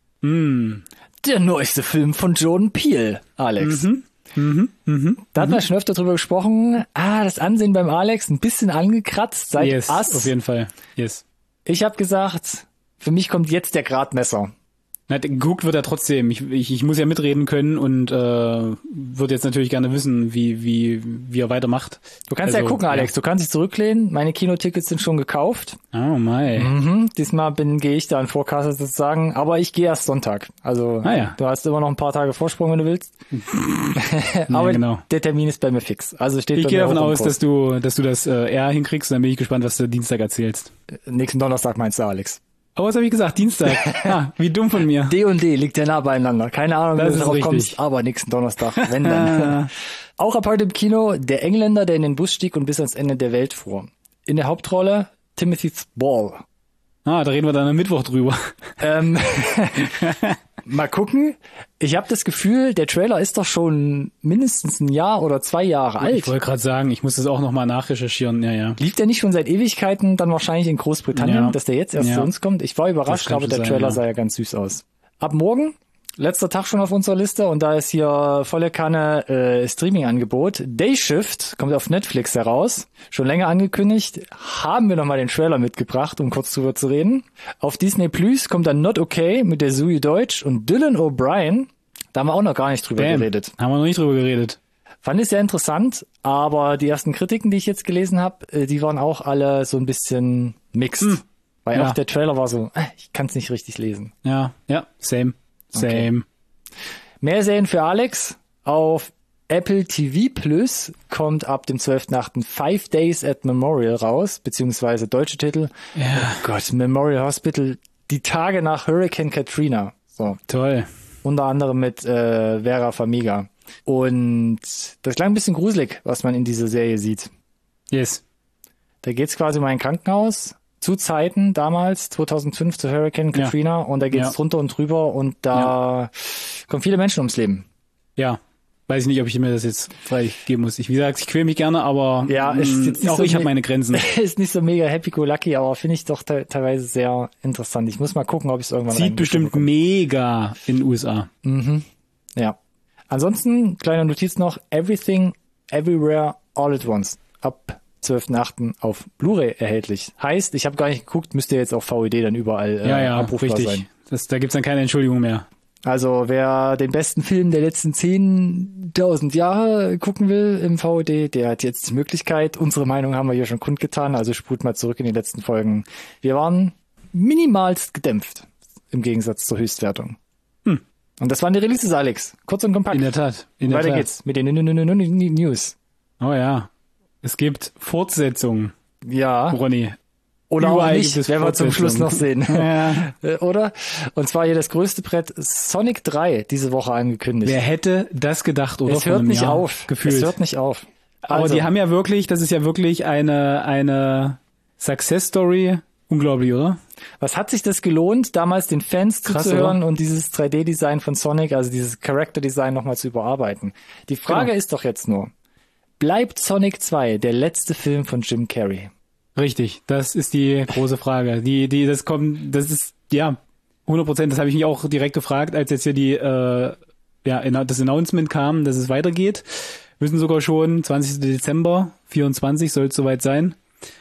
Mm. Der neueste Film von Jordan Peele, Alex. Mhm. Mhm, mhm, da hatten wir schon öfter drüber gesprochen. Ah, das Ansehen beim Alex ein bisschen angekratzt seit yes, Us. Auf jeden Fall. Yes. Ich habe gesagt, für mich kommt jetzt der Gradmesser. Na, geguckt wird er trotzdem. Ich, ich, ich muss ja mitreden können und äh, würde jetzt natürlich gerne wissen, wie wie wie er weitermacht. Du kannst also, ja gucken, Alex. Ja. Du kannst dich zurücklehnen. Meine Kinotickets sind schon gekauft. Oh my. Mhm. Diesmal bin gehe ich da in Vorkasse sozusagen. Aber ich gehe erst Sonntag. Also ah, ja. du hast immer noch ein paar Tage Vorsprung, wenn du willst. Aber ja, genau. Der Termin ist bei mir fix. Also steht ich bei gehe mir davon aus, Kurs. dass du dass du das äh, eher hinkriegst. Dann bin ich gespannt, was du Dienstag erzählst. Nächsten Donnerstag meinst du, Alex? Aber was habe ich gesagt? Dienstag. Ah, wie dumm von mir. D und D liegt ja nah beieinander. Keine Ahnung, das wie du drauf kommst, aber nächsten Donnerstag, wenn dann. Auch ab heute im Kino der Engländer, der in den Bus stieg und bis ans Ende der Welt fuhr. In der Hauptrolle Timothy Spall. Ah, da reden wir dann am Mittwoch drüber. Ähm, mal gucken. Ich habe das Gefühl, der Trailer ist doch schon mindestens ein Jahr oder zwei Jahre alt. Ich wollte gerade sagen, ich muss das auch nochmal nachrecherchieren. Ja, ja. Lief der nicht schon seit Ewigkeiten dann wahrscheinlich in Großbritannien, Ja. dass der jetzt erst Ja. zu uns kommt? Ich war überrascht, Das kann aber der schon sein, Trailer ja. sah ja ganz süß aus. Ab morgen, letzter Tag schon auf unserer Liste und da ist hier volle Kanne äh, Streaming-Angebot. Day Shift kommt auf Netflix heraus, schon länger angekündigt. Haben wir nochmal den Trailer mitgebracht, um kurz drüber zu reden. Auf Disney Plus kommt dann Not Okay mit der Zoe Deutsch und Dylan O'Brien. Da haben wir auch noch gar nicht drüber Bam. geredet. Haben wir noch nicht drüber geredet. Fand ich sehr interessant, aber die ersten Kritiken, die ich jetzt gelesen habe, die waren auch alle so ein bisschen mixed. Hm. Weil Ja. auch der Trailer war so, äh, ich kann es nicht richtig lesen. Ja, ja, same. Same. Mehr Serien für Alex. Auf Apple T V Plus kommt ab dem zwölften achten Five Days at Memorial raus, beziehungsweise deutsche Titel. Ja. Oh Gott, Memorial Hospital, die Tage nach Hurricane Katrina. So, Toll. unter anderem mit äh, Vera Farmiga. Und das klang ein bisschen gruselig, was man in dieser Serie sieht. Yes. Da geht's quasi um ein Krankenhaus zu Zeiten damals, zweitausendfünf zu Hurricane Ja. Katrina und da geht's Ja. drunter und drüber und da kommen viele Menschen ums Leben. Ja. Weiß ich nicht, ob ich mir das jetzt freigeben muss. Ich, wie gesagt, ich quäle mich gerne, aber Ja, ist mh, jetzt nicht auch so ich habe me- meine Grenzen. Ist nicht so mega happy-go-lucky, aber finde ich doch te- teilweise sehr interessant. Ich muss mal gucken, ob ich es irgendwann Sieht reinbekomme. bestimmt mega in den U S A. Ja. Ansonsten, kleine Notiz noch, Everything, Everywhere, All at Once. Ab zwölften achten auf Blu-ray erhältlich. Heißt, ich habe gar nicht geguckt, müsste jetzt auf V O D dann überall äh, Ja, ja, abrufbar richtig. sein. Das, da gibt's dann keine Entschuldigung mehr. Also wer den besten Film der letzten zehntausend Jahre gucken will im V O D, der hat jetzt die Möglichkeit. Unsere Meinung haben wir hier schon kundgetan, also spult mal zurück in die letzten Folgen. Wir waren minimalst gedämpft im Gegensatz zur Höchstwertung. Hm. Und das waren die Releases, Alex. Kurz und kompakt. In der Tat. In der Weiter Tat. geht's mit den N- N- N- N- News. Oh ja. Es gibt Fortsetzungen, Ja. Ronny. Oder Überall auch gibt nicht, es werden wir zum Schluss noch sehen. Ja. Äh, Oder? Und zwar hier das größte Brett Sonic drei diese Woche angekündigt. Wer hätte das gedacht, oder? es Vor hört einem nicht Jahr auf. Gefühlt. Es hört nicht auf. Aber Also, die haben ja wirklich, das ist ja wirklich eine, eine Success Story. Unglaublich, oder? was hat sich das gelohnt, damals den Fans Krass, zuzuhören oder? und dieses drei D-Design von Sonic, also dieses Character-Design nochmal zu überarbeiten? Die Frage Genau. ist doch jetzt nur, bleibt Sonic zwei der letzte Film von Jim Carrey? Richtig, das ist die große Frage. Die, die, das kommt, das ist, ja, hundert Prozent, das habe ich mich auch direkt gefragt, als jetzt hier die, äh, ja, das Announcement kam, dass es weitergeht. Wissen sogar schon, zwanzigsten Dezember vierundzwanzig soll es soweit sein.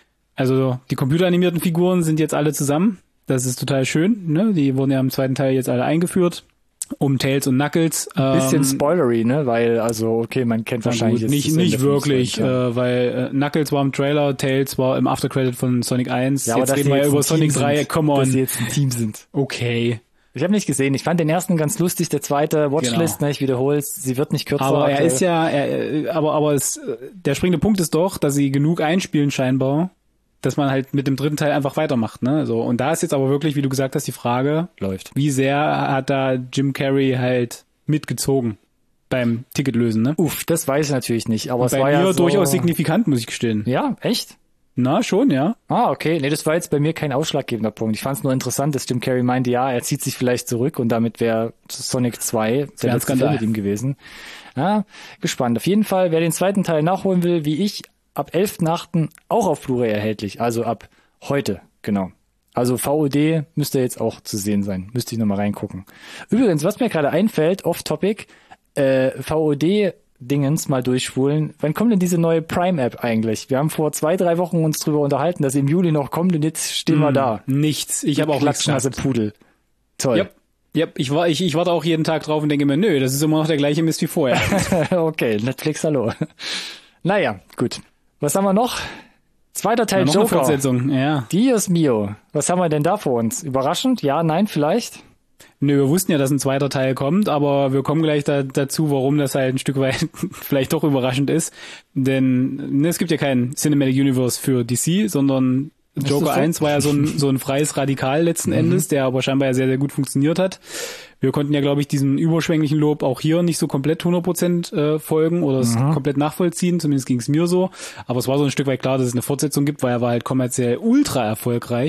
Also die computeranimierten Figuren sind jetzt alle zusammen. Das ist total schön, ne? Die wurden ja im zweiten Teil jetzt alle eingeführt. Um Tails und Knuckles. Bisschen ähm, spoilery, ne? Weil, also, okay, man kennt Na wahrscheinlich gut, jetzt nicht, das Ende nicht vom wirklich, Sonic, ja. äh, weil äh, Knuckles war im Trailer, Tails war im Aftercredit von Sonic eins. Ja, aber jetzt dass reden sie wir ja jetzt über ein Sonic Team drei, sind, come dass on. sie jetzt ein Team sind. Okay. Ich habe nicht gesehen. Ich fand den ersten ganz lustig, der zweite Watchlist, Genau. ne, ich wiederhole es, sie wird nicht kürzer. Aber er aktuell. ist ja, er, äh, aber, aber es, äh, der springende Punkt ist doch, dass sie genug einspielen scheinbar, dass man halt mit dem dritten Teil einfach weitermacht, ne? So. Und da ist jetzt aber wirklich, wie du gesagt hast, die Frage, läuft. wie sehr hat da Jim Carrey halt mitgezogen beim Ticketlösen, ne? Uff, das weiß ich natürlich nicht, aber es Bei war mir ja so, durchaus signifikant, muss ich gestehen. Ja, echt? Na, schon, ja. Ah, okay. Nee, das war jetzt bei mir kein ausschlaggebender Punkt. Ich fand es nur interessant, dass Jim Carrey meinte, ja, er zieht sich vielleicht zurück und damit wäre Sonic zwei der wär ein letzte Film Skandal. mit ihm gewesen. Ja, gespannt. Auf jeden Fall, wer den zweiten Teil nachholen will, wie ich, ab elften achten auch auf Blu-ray erhältlich. Also ab heute, genau. Also V O D müsste jetzt auch zu sehen sein. Müsste ich nochmal reingucken. Übrigens, was mir gerade einfällt, off-topic, äh, V O D-Dingens mal durchspulen. Wann kommt denn diese neue Prime-App eigentlich? Wir haben vor zwei, drei Wochen uns drüber unterhalten, dass sie im Juli noch kommt und jetzt stehen wir da. Nichts. Ich habe auch nichts Klatschnasse geschafft. Pudel. Toll. Yep. Yep. Ich, war, ich, ich warte auch jeden Tag drauf und denke mir, nö, das ist immer noch der gleiche Mist wie vorher. Okay, Netflix, hallo. Naja, gut. Was haben wir noch? Zweiter Teil Ja, noch eine Joker. Fortsetzung, ja. Dios mio. Was haben wir denn da vor uns? Überraschend? Ja, nein, vielleicht? Nö, wir wussten ja, dass ein zweiter Teil kommt, aber wir kommen gleich da, dazu, warum das halt ein Stück weit vielleicht doch überraschend ist. Denn ne, es gibt ja kein Cinematic Universe für D C, sondern Joker das so? eins war ja so ein, so ein freies Radikal letzten Endes, der aber scheinbar ja sehr, sehr gut funktioniert hat. Wir konnten ja, glaube ich, diesen überschwänglichen Lob auch hier nicht so komplett hundert Prozent äh, folgen oder es komplett nachvollziehen, zumindest ging es mir so. Aber es war so ein Stück weit klar, dass es eine Fortsetzung gibt, weil er war halt kommerziell ultra erfolgreich.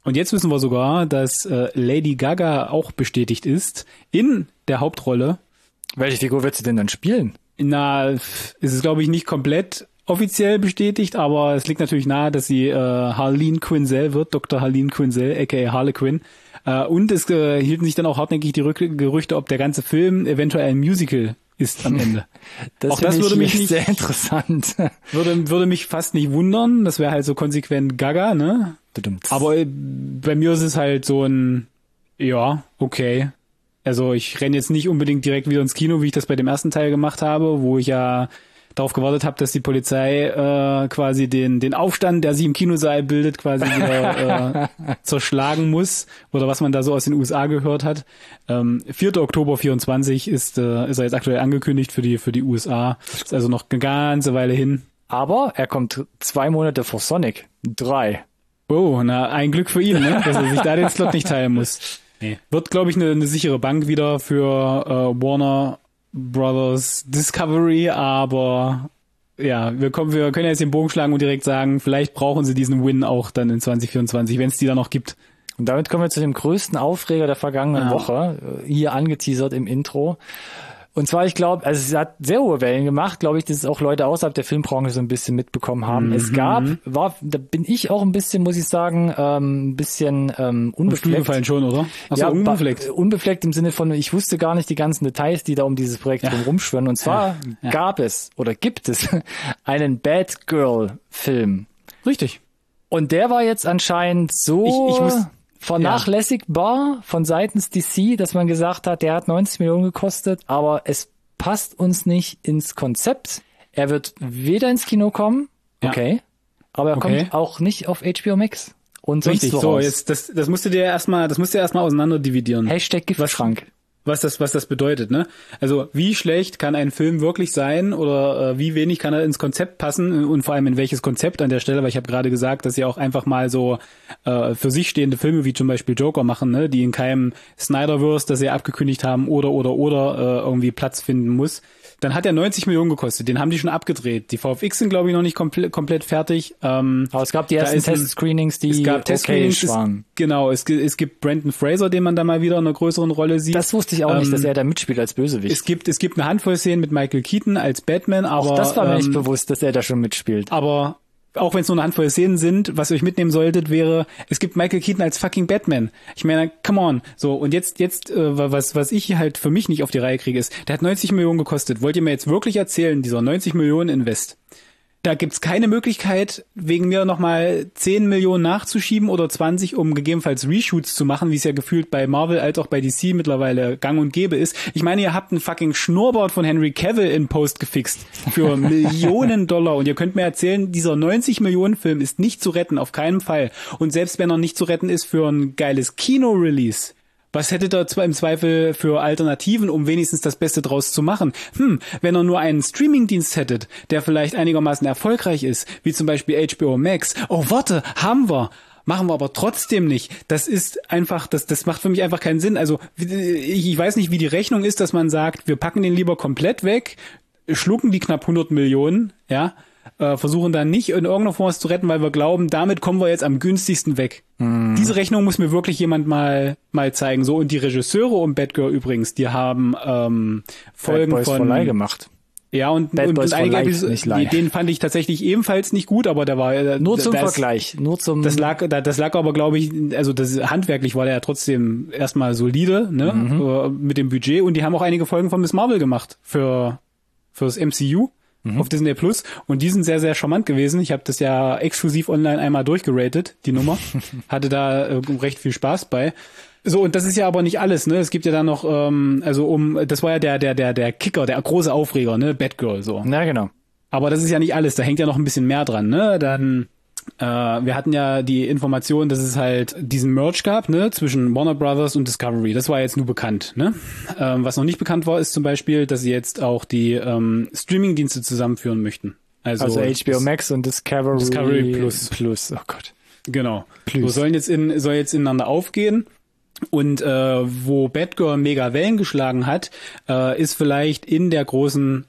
Und jetzt wissen wir sogar, dass äh, Lady Gaga auch bestätigt ist in der Hauptrolle. Welche Figur wird sie denn dann spielen? Na, ist es glaube ich nicht komplett offiziell bestätigt, aber es liegt natürlich nahe, dass sie äh, Harleen Quinzel wird, Doktor Harleen Quinzel, aka Harlequin. Äh, und es äh, hielten sich dann auch hartnäckig die Rück- Gerüchte, ob der ganze Film eventuell ein Musical ist am Ende. Das auch das würde mich nicht sehr interessant. würde würde mich fast nicht wundern. Das wäre halt so konsequent Gaga, ne? Aber äh, bei mir ist es halt so ein, ja, okay. Also ich renne jetzt nicht unbedingt direkt wieder ins Kino, wie ich das bei dem ersten Teil gemacht habe, wo ich ja darauf gewartet habe, dass die Polizei äh, quasi den den Aufstand, der sich im Kinosaal bildet, quasi wieder äh, zerschlagen muss, oder was man da so aus den U S A gehört hat. Ähm, vierter Oktober vierundzwanzig ist äh, ist er jetzt aktuell angekündigt für die für die U S A. Ist also noch eine ganze Weile hin. Aber er kommt zwei Monate vor Sonic. Drei. Oh, na, ein Glück für ihn, ne? Dass er sich da den Slot nicht teilen muss. Nee. Wird, glaube ich, eine, eine sichere Bank wieder für äh, Warner Brothers Discovery, aber ja, wir kommen, wir können jetzt den Bogen schlagen und direkt sagen, vielleicht brauchen sie diesen Win auch dann in zwanzig vierundzwanzig, wenn es die da noch gibt. Und damit kommen wir zu dem größten Aufreger der vergangenen ja. Woche, hier angeteasert im Intro. Und zwar, ich glaube, also es hat sehr hohe Wellen gemacht, glaube ich, dass es auch Leute außerhalb der Filmbranche so ein bisschen mitbekommen haben. Mhm. Es gab, war, da bin ich auch ein bisschen, muss ich sagen, ähm, ein bisschen ähm, unbefleckt. Gefallen schon, oder? Ach so, ja, unbefleckt. Unbefleckt im Sinne von, ich wusste gar nicht die ganzen Details, die da um dieses Projekt ja. rumschwirren. Und zwar ja. Ja. gab es oder gibt es einen Batgirl-Film. Richtig. Und der war jetzt anscheinend so ich, ich muss, vernachlässigbar ja. von seitens D C, dass man gesagt hat, der hat neunzig Millionen gekostet, aber es passt uns nicht ins Konzept. Er wird weder ins Kino kommen, okay, ja. aber er okay. kommt auch nicht auf H B O Max. Und sonst Richtig, so, jetzt, das, das musst du dir erstmal, das musst du erstmal auseinander dividieren. Hashtag Giftschrank. Was das, was das bedeutet, ne? Also, wie schlecht kann ein Film wirklich sein oder äh, wie wenig kann er ins Konzept passen und vor allem in welches Konzept an der Stelle, weil ich habe gerade gesagt, dass sie auch einfach mal so äh, für sich stehende Filme wie zum Beispiel Joker machen, ne? Die in keinem Snyderverse, das sie abgekündigt haben oder oder oder äh, irgendwie Platz finden muss. Dann hat er neunzig Millionen gekostet, den haben die schon abgedreht. Die V F X sind, glaube ich, noch nicht komple- komplett fertig. Ähm, Aber es gab die ersten Test-Screenings, die es gab okay Test-Screenings, waren. Es, genau, es, es gibt Brandon Fraser, den man da mal wieder in einer größeren Rolle sieht. Das wusste ich auch ähm, nicht, dass er da mitspielt als Bösewicht. Es gibt es gibt eine Handvoll Szenen mit Michael Keaton als Batman, aber auch das war mir ähm, nicht bewusst, dass er da schon mitspielt. Aber auch wenn es nur eine Handvoll Szenen sind, was ihr euch mitnehmen solltet, wäre, es gibt Michael Keaton als fucking Batman. Ich meine, come on. So, und jetzt, jetzt, äh, was, was ich halt für mich nicht auf die Reihe kriege, ist, der hat neunzig Millionen gekostet. Wollt ihr mir jetzt wirklich erzählen, dieser neunzig Millionen Invest? Da gibt's keine Möglichkeit, wegen mir nochmal zehn Millionen nachzuschieben oder zwanzig, um gegebenenfalls Reshoots zu machen, wie es ja gefühlt bei Marvel als auch bei D C mittlerweile gang und gäbe ist. Ich meine, ihr habt einen fucking Schnurrbart von Henry Cavill in Post gefixt für Millionen Dollar und ihr könnt mir erzählen, dieser neunzig Millionen Film ist nicht zu retten, auf keinen Fall. Und selbst wenn er nicht zu retten ist für ein geiles Kino-Release, was hättet ihr zwar im Zweifel für Alternativen, um wenigstens das Beste draus zu machen? Hm, wenn ihr nur einen Streamingdienst hättet, der vielleicht einigermaßen erfolgreich ist, wie zum Beispiel H B O Max. Oh, warte, haben wir. Machen wir aber trotzdem nicht. Das ist einfach, das, das macht für mich einfach keinen Sinn. Also, ich, ich weiß nicht, wie die Rechnung ist, dass man sagt, wir packen den lieber komplett weg, schlucken die knapp hundert Millionen, ja, äh, versuchen dann nicht in irgendeiner Form was zu retten, weil wir glauben, damit kommen wir jetzt am günstigsten weg. Hm. Diese Rechnung muss mir wirklich jemand mal mal zeigen. So, und die Regisseure um Batgirl übrigens, die haben ähm, Folgen Bad Boys von for Lie gemacht. Ja, und, Bad und, Boys und einige Episoden, den fand ich tatsächlich ebenfalls nicht gut, aber der war äh, nur zum das, Vergleich, nur zum das lag das lag aber, glaube ich, also das handwerklich war der ja trotzdem erstmal solide, ne, mhm. mit dem Budget, und die haben auch einige Folgen von Miss Marvel gemacht für fürs M C U. Mhm. Auf Disney Plus, und die sind sehr, sehr charmant gewesen. Ich habe das ja exklusiv online einmal durchgeratet, die Nummer. Hatte da äh, recht viel Spaß bei. So, und das ist ja aber nicht alles, ne? Es gibt ja dann noch, ähm, also um, das war ja der, der, der, der Kicker, der große Aufreger, ne? Batgirl, so. Na, genau. Aber das ist ja nicht alles, da hängt ja noch ein bisschen mehr dran, ne? Dann, äh, wir hatten ja die Information, dass es halt diesen Merge gab, ne? Zwischen Warner Brothers und Discovery. Das war jetzt nur bekannt, ne? Ähm, was noch nicht bekannt war, ist zum Beispiel, dass sie jetzt auch die ähm, Streaming-Dienste zusammenführen möchten. Also, also H B O Max und Discovery, Discovery Plus. Plus. Oh Gott. Genau. Plus. So sollen jetzt in, soll jetzt ineinander aufgehen. Und äh, wo Batgirl mega Wellen geschlagen hat, äh, ist vielleicht in der großen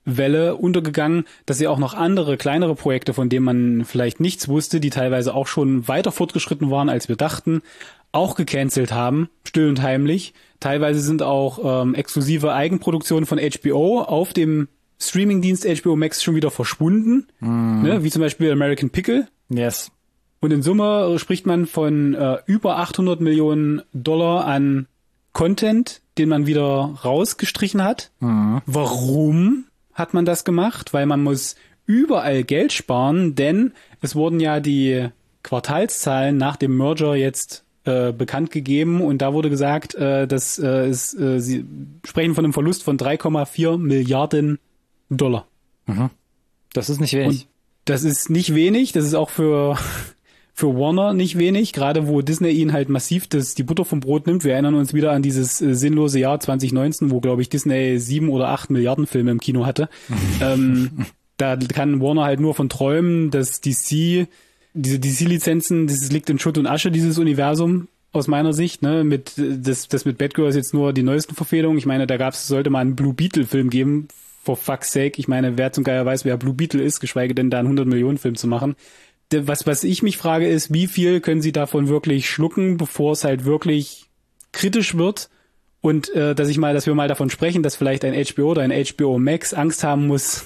Welle untergegangen, dass sie auch noch andere, kleinere Projekte, von denen man vielleicht nichts wusste, die teilweise auch schon weiter fortgeschritten waren, als wir dachten, auch gecancelt haben, still und heimlich. Teilweise sind auch ähm, exklusive Eigenproduktionen von H B O auf dem Streamingdienst H B O Max schon wieder verschwunden, mm. ne, wie zum Beispiel American Pickle. Yes. Und in Summe spricht man von äh, über achthundert Millionen Dollar an Content, den man wieder rausgestrichen hat. Mm. Warum hat man das gemacht? Weil man muss überall Geld sparen, denn es wurden ja die Quartalszahlen nach dem Merger jetzt äh, bekannt gegeben und da wurde gesagt, äh, dass äh, es, äh, sie sprechen von einem Verlust von drei Komma vier Milliarden Dollar. Mhm. Das ist nicht wenig. Und das ist nicht wenig, das ist auch für für Warner nicht wenig, gerade wo Disney ihnen halt massiv das die Butter vom Brot nimmt. Wir erinnern uns wieder an dieses äh, sinnlose Jahr zwanzig neunzehn, wo, glaube ich, Disney sieben oder acht Milliarden Filme im Kino hatte. ähm, da kann Warner halt nur von träumen, dass D C, diese D C-Lizenzen, das liegt in Schutt und Asche, dieses Universum, aus meiner Sicht, ne, mit, das, das mit Batgirl ist jetzt nur die neuesten Verfehlungen. Ich meine, da gab's, sollte mal einen Blue Beetle-Film geben, for fuck's sake. Ich meine, wer zum Geier weiß, wer Blue Beetle ist, geschweige denn da einen hundert Millionen Film zu machen. Was, was ich mich frage ist, wie viel können sie davon wirklich schlucken, bevor es halt wirklich kritisch wird und äh, dass ich mal, dass wir mal davon sprechen, dass vielleicht ein H B O oder ein H B O Max Angst haben muss,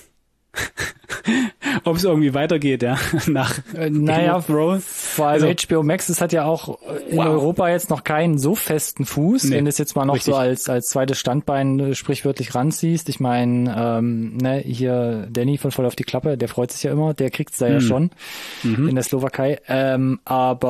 ob es irgendwie weitergeht, ja, nach äh, naja, vor allem also, H B O Max, das hat ja auch in wow. Europa jetzt noch keinen so festen Fuß, nee, wenn du es jetzt mal noch richtig. so als als zweites Standbein sprichwörtlich ranziehst. Ich meine, ähm, ne, hier Danny von Voll auf die Klappe, der freut sich ja immer, der kriegt's da mhm. ja schon mhm. in der Slowakei. Ähm,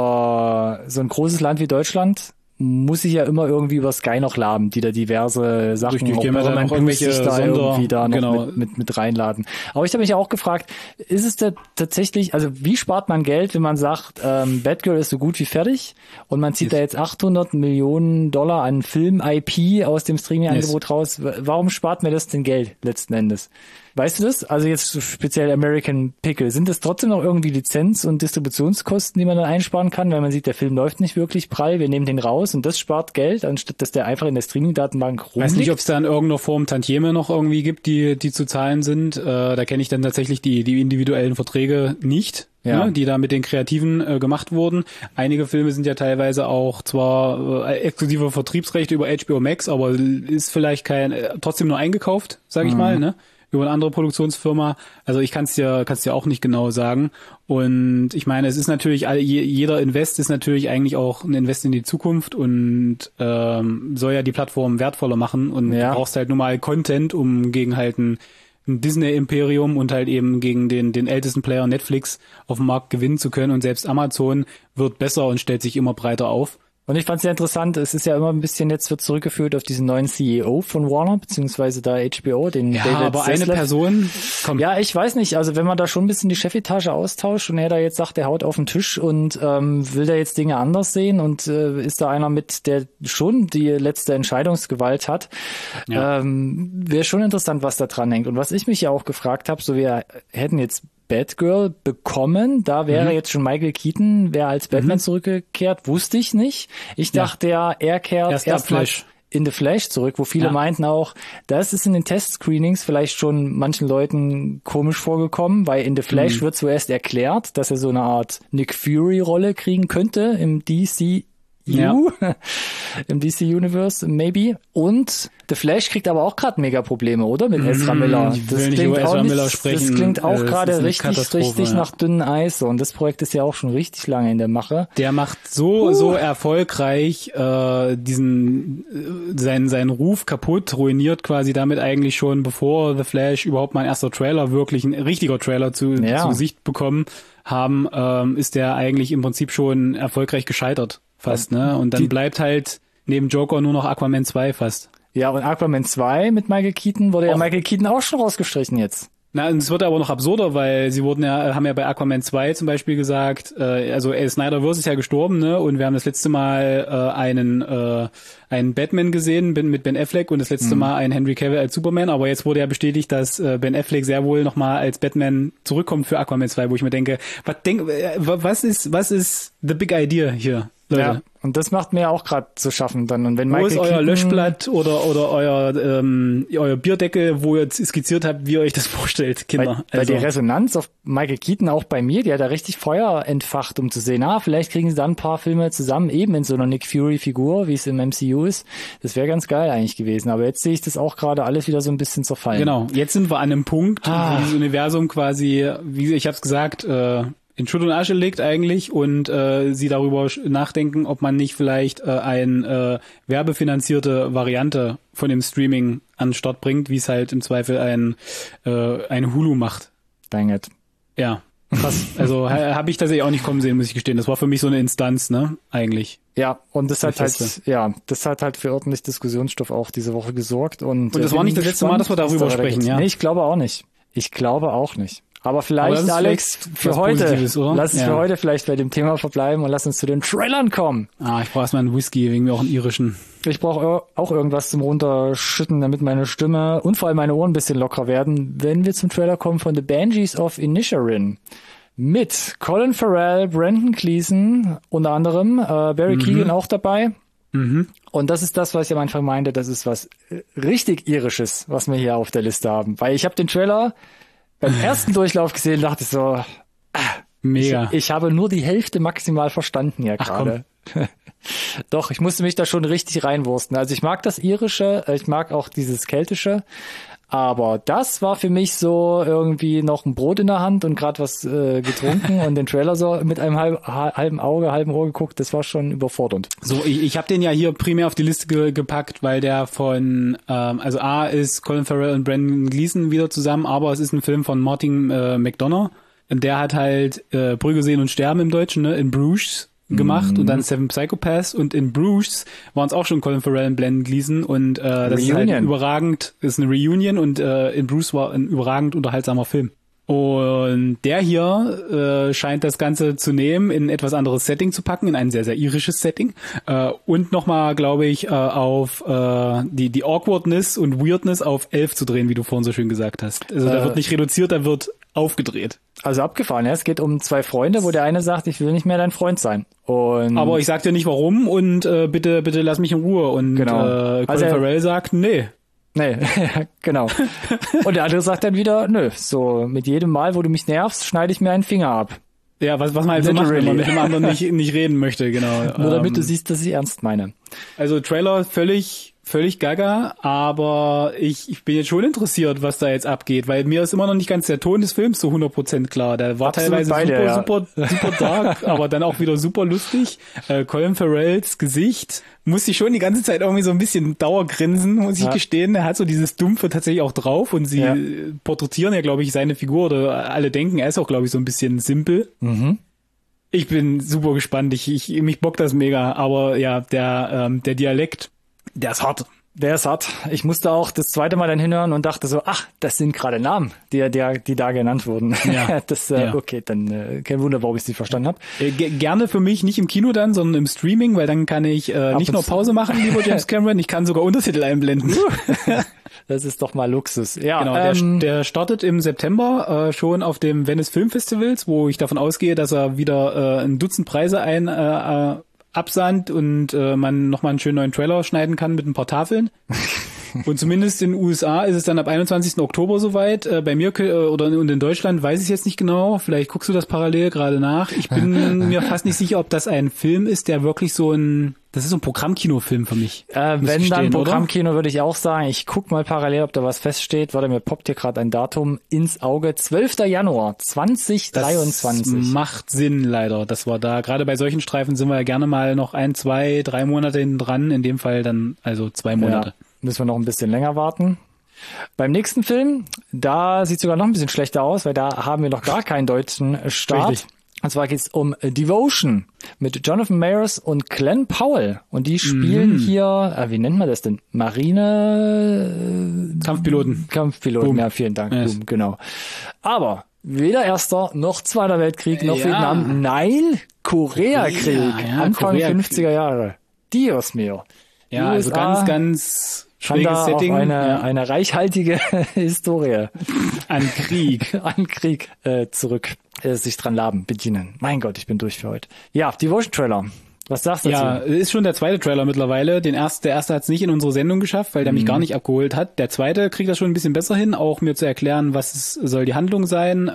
aber so ein großes Land wie Deutschland muss ich ja immer irgendwie über Sky noch laben, die da diverse Sachen, Richtig, auch da noch irgendwelche da Sonder, irgendwie da noch genau. mit, mit, mit reinladen. Aber ich habe mich ja auch gefragt, ist es da tatsächlich, also wie spart man Geld, wenn man sagt, ähm, Batgirl ist so gut wie fertig und man zieht yes. da jetzt achthundert Millionen Dollar an Film-I P aus dem Streaming-Angebot yes. raus. Warum spart mir das denn Geld letzten Endes? Weißt du das? Also jetzt speziell American Pickle. Sind das trotzdem noch irgendwie Lizenz- und Distributionskosten, die man dann einsparen kann, weil man sieht, der Film läuft nicht wirklich prall, wir nehmen den raus und das spart Geld, anstatt dass der einfach in der Streaming-Datenbank rumliegt? Ich weiß nicht, ob es da in irgendeiner Form Tantieme noch irgendwie gibt, die die zu zahlen sind. Äh, da kenne ich dann tatsächlich die die individuellen Verträge nicht, ja. ne, die da mit den Kreativen äh, gemacht wurden. Einige Filme sind ja teilweise auch zwar äh, exklusive Vertriebsrechte über H B O Max, aber ist vielleicht kein äh, trotzdem nur eingekauft, sage ich mhm. mal, ne? Über eine andere Produktionsfirma. Also ich kann es dir, kann's dir auch nicht genau sagen. Und ich meine, es ist natürlich, jeder Invest ist natürlich eigentlich auch ein Invest in die Zukunft und ähm, soll ja die Plattform wertvoller machen. Und ja. du brauchst halt nur mal Content, um gegen halt ein, ein Disney-Imperium und halt eben gegen den, den ältesten Player Netflix auf dem Markt gewinnen zu können. Und selbst Amazon wird besser und stellt sich immer breiter auf. Und ich fand es sehr interessant, es ist ja immer ein bisschen, jetzt wird zurückgeführt auf diesen neuen C E O von Warner, beziehungsweise da H B O, den ja, David aber Zaslav. Eine Person, komm. Ja, ich weiß nicht, also wenn man da schon ein bisschen die Chefetage austauscht und er da jetzt sagt, er haut auf den Tisch und ähm, will da jetzt Dinge anders sehen und äh, ist da einer mit, der schon die letzte Entscheidungsgewalt hat, ja. ähm, wäre schon interessant, was da dran hängt. Und was ich mich ja auch gefragt habe, so wir hätten jetzt Batgirl bekommen, da wäre mhm. jetzt schon Michael Keaton, wäre als Batman mhm. zurückgekehrt, wusste ich nicht. Ich dachte ja, ja er kehrt erst, erst mal in The Flash zurück, wo viele ja. meinten auch, das ist in den Testscreenings vielleicht schon manchen Leuten komisch vorgekommen, weil in The Flash mhm. wird zuerst erklärt, dass er so eine Art Nick Fury-Rolle kriegen könnte im D C ja. im D C Universe, maybe. Und The Flash kriegt aber auch gerade mega Probleme, oder? Mit Ezra Miller. Ich will das nicht über Ezra Miller sprechen. Das klingt auch gerade richtig, richtig ja. nach dünnem Eis. Und das Projekt ist ja auch schon richtig lange in der Mache. Der macht so, uh. so erfolgreich äh, diesen äh, seinen seinen Ruf kaputt, ruiniert quasi damit eigentlich schon, bevor The Flash überhaupt mal ein erster Trailer, wirklich ein richtiger Trailer zu, ja. zu Sicht bekommen haben, ähm, ist der eigentlich im Prinzip schon erfolgreich gescheitert. Fast, ne? Und dann die, bleibt halt neben Joker nur noch Aquaman zwei fast. Ja, und Aquaman zwei mit Michael Keaton wurde Och. ja Michael Keaton auch schon rausgestrichen jetzt. Na, und es wird aber noch absurder, weil sie wurden ja, haben ja bei Aquaman zwei zum Beispiel gesagt, äh, also äh, Snyderverse ist ja gestorben, ne? Und wir haben das letzte Mal äh, einen äh, einen Batman gesehen mit Ben Affleck und das letzte mhm. Mal einen Henry Cavill als Superman, aber jetzt wurde ja bestätigt, dass äh, Ben Affleck sehr wohl nochmal als Batman zurückkommt für Aquaman zwei, wo ich mir denke, was denk, äh, was ist was ist the big idea hier? Leute. Ja, und das macht mir auch gerade zu schaffen dann. Und wenn Wo Michael ist euer Keaton, Löschblatt oder oder euer ähm, euer Bierdeckel, wo ihr skizziert habt, wie ihr euch das vorstellt, Kinder? Bei, also. bei der Resonanz auf Michael Keaton auch bei mir, die hat da richtig Feuer entfacht, um zu sehen, ah, vielleicht kriegen sie dann ein paar Filme zusammen, eben in so einer Nick Fury-Figur, wie es im M C U ist. Das wäre ganz geil eigentlich gewesen. Aber jetzt sehe ich das auch gerade alles wieder so ein bisschen zerfallen. Genau, jetzt sind wir an einem Punkt, Ah. wo das Universum quasi, wie ich hab's gesagt, äh, in Schutt und Asche liegt eigentlich und äh, sie darüber nachdenken, ob man nicht vielleicht äh, eine äh, werbefinanzierte Variante von dem Streaming an den Start bringt, wie es halt im Zweifel ein äh, ein Hulu macht. Dang it. Ja, krass. Also ha, habe ich tatsächlich auch nicht kommen sehen, muss ich gestehen. Das war für mich so eine Instanz, ne, eigentlich. Ja, und das hat halt, Feste. ja, das hat halt für ordentlich Diskussionsstoff auch diese Woche gesorgt. Und, Und das äh, war bin nicht das letzte Mal, dass wir gespannt, darüber was da sprechen, weitergeht. ja. Nee, ich glaube auch nicht. Ich glaube auch nicht. Aber Aber vielleicht, das ist Alex, vielleicht für was heute, Positives, oder? lass uns Ja. für heute vielleicht bei dem Thema verbleiben und lass uns zu den Trailern kommen. Ah, ich brauche erstmal einen Whisky, wegen mir auch einen irischen. Ich brauche auch irgendwas zum Runterschütten, damit meine Stimme und vor allem meine Ohren ein bisschen locker werden, wenn wir zum Trailer kommen von The Banshees of Inisherin. Mit Colin Farrell, Brendan Gleeson unter anderem, äh, Barry Mhm. Keoghan auch dabei. Mhm. Und das ist das, was ich am Anfang meinte, das ist was äh, richtig Irisches, was wir hier auf der Liste haben. Weil ich habe den Trailer beim ersten Durchlauf gesehen und dachte so, Mega. ich, ich habe nur die Hälfte maximal verstanden hier Ach, gerade. Doch, ich musste mich da schon richtig reinwursten. Also ich mag das Irische, ich mag auch dieses Keltische, aber das war für mich so irgendwie noch ein Brot in der Hand und gerade was äh, getrunken und den Trailer so mit einem halb, halben Auge, halben Ohr geguckt, das war schon überfordernd. So, ich, ich habe den ja hier primär auf die Liste ge gepackt, weil der von, ähm, also A ist Colin Farrell und Brendan Gleeson wieder zusammen, aber es ist ein Film von Martin äh, McDonagh. Und der hat halt äh, Brügge sehen und sterben im Deutschen, ne, in Bruges gemacht Mhm. und dann Seven Psychopaths und in Bruges waren es auch schon Colin Farrell und Brendan Gleeson und äh, das ist halt Reunion. überragend, ist eine Reunion und äh, in Bruges war ein überragend unterhaltsamer Film. Und der hier äh, scheint das Ganze zu nehmen, in ein etwas anderes Setting zu packen, in ein sehr, sehr irisches Setting. Äh, und nochmal, glaube ich, äh, auf äh, die die Awkwardness und Weirdness auf elf zu drehen, wie du vorhin so schön gesagt hast. Also da Äh, wird nicht reduziert, da wird aufgedreht. Also abgefahren, ja. Es geht um zwei Freunde, wo der eine sagt, ich will nicht mehr dein Freund sein. Und Aber ich sag dir nicht warum und äh, bitte, bitte lass mich in Ruhe. Und Genau. äh, Colin Also er- Farrell sagt, nee. nee, genau. Und der andere sagt dann wieder, nö, so mit jedem Mal, wo du mich nervst, schneide ich mir einen Finger ab. Ja, was, was man halt so macht, wenn man Literally. mit dem anderen nicht, nicht reden möchte, genau. Nur damit Ähm, du siehst, dass ich ernst meine. Also Trailer völlig, völlig gaga, aber ich, ich bin jetzt schon interessiert, was da jetzt abgeht, weil mir ist immer noch nicht ganz der Ton des Films so hundert Prozent klar. Der war Absolut teilweise bei super, dir, ja. super, super dark, aber dann auch wieder super lustig. Äh, Colin Farrells Gesicht musste ich schon die ganze Zeit irgendwie so ein bisschen Dauergrinsen, muss ich Ja. gestehen. Er hat so dieses Dumpfe tatsächlich auch drauf und sie Ja. äh, porträtieren ja, glaube ich, seine Figur oder alle denken, er ist auch, glaube ich, so ein bisschen simpel. Mhm. Ich bin super gespannt. Ich, ich, mich bockt das mega. Aber ja, der, ähm, der Dialekt, der ist hart. Der ist hart. Ich musste auch das zweite Mal dann hinhören und dachte so, ach, das sind gerade Namen, die, die, die da genannt wurden. Ja. das, äh, Ja. okay, dann äh, kein Wunder, warum ich es nicht verstanden habe. Äh, ge- gerne für mich nicht im Kino dann, sondern im Streaming, weil dann kann ich äh, nicht und nur zu. Pause machen, lieber James Cameron, ich kann sogar Untertitel einblenden. Das ist doch mal Luxus. Ja, Genau, der, ähm, der startet im September äh, schon auf dem Venice Film Festivals, wo ich davon ausgehe, dass er wieder äh, ein Dutzend Preise ein äh, äh, absandt und äh, man nochmal einen schönen neuen Trailer schneiden kann mit ein paar Tafeln. Und zumindest in den U S A ist es dann ab einundzwanzigsten Oktober soweit. Äh, bei mir äh, oder und in Deutschland weiß ich es jetzt nicht genau. Vielleicht guckst du das parallel gerade nach. Ich bin mir fast nicht sicher, ob das ein Film ist, der wirklich so ein, das ist so ein Programmkinofilm für mich. Äh, muss wenn ich dann gestehen, Programmkino, würde ich auch sagen. Ich guck mal parallel, ob da was feststeht. Warte, mir poppt hier gerade ein Datum ins Auge. zwölfter Januar zwanzig dreiundzwanzig. Das macht Sinn leider, dass wir da, gerade bei solchen Streifen sind wir ja gerne mal noch ein, zwei, drei Monate hinten dran. In dem Fall dann also zwei Monate. Ja, müssen wir noch ein bisschen länger warten. Beim nächsten Film, da sieht sogar noch ein bisschen schlechter aus, weil da haben wir noch gar keinen deutschen Start. Richtig. Und zwar geht es um Devotion mit Jonathan Mayers und Glenn Powell. Und die spielen Mhm. hier, äh, wie nennt man das denn? Marine... Kampfpiloten. Kampfpiloten, Boom. ja, vielen Dank. Yes. Boom, genau. Aber weder Erster noch Zweiter Weltkrieg noch Ja. Vietnam. Nein, Koreakrieg. Korea, ja, Anfang Koreakrieg. fünfziger Jahre. Dios mio. Ja, also U S A ganz, ganz Kann schwieriges da Setting auch eine, ja, eine reichhaltige Historie an Krieg. an Krieg äh, zurück äh, sich dran laben, bedienen. Mein Gott, ich bin durch für heute. Ja, Devotion Trailer. Was sagst du Ja, dazu? ist schon der zweite Trailer mittlerweile. Den erst, der erste hat es nicht in unsere Sendung geschafft, weil der mich gar nicht abgeholt hat. Der zweite kriegt das schon ein bisschen besser hin, auch mir zu erklären, was es, soll die Handlung sein.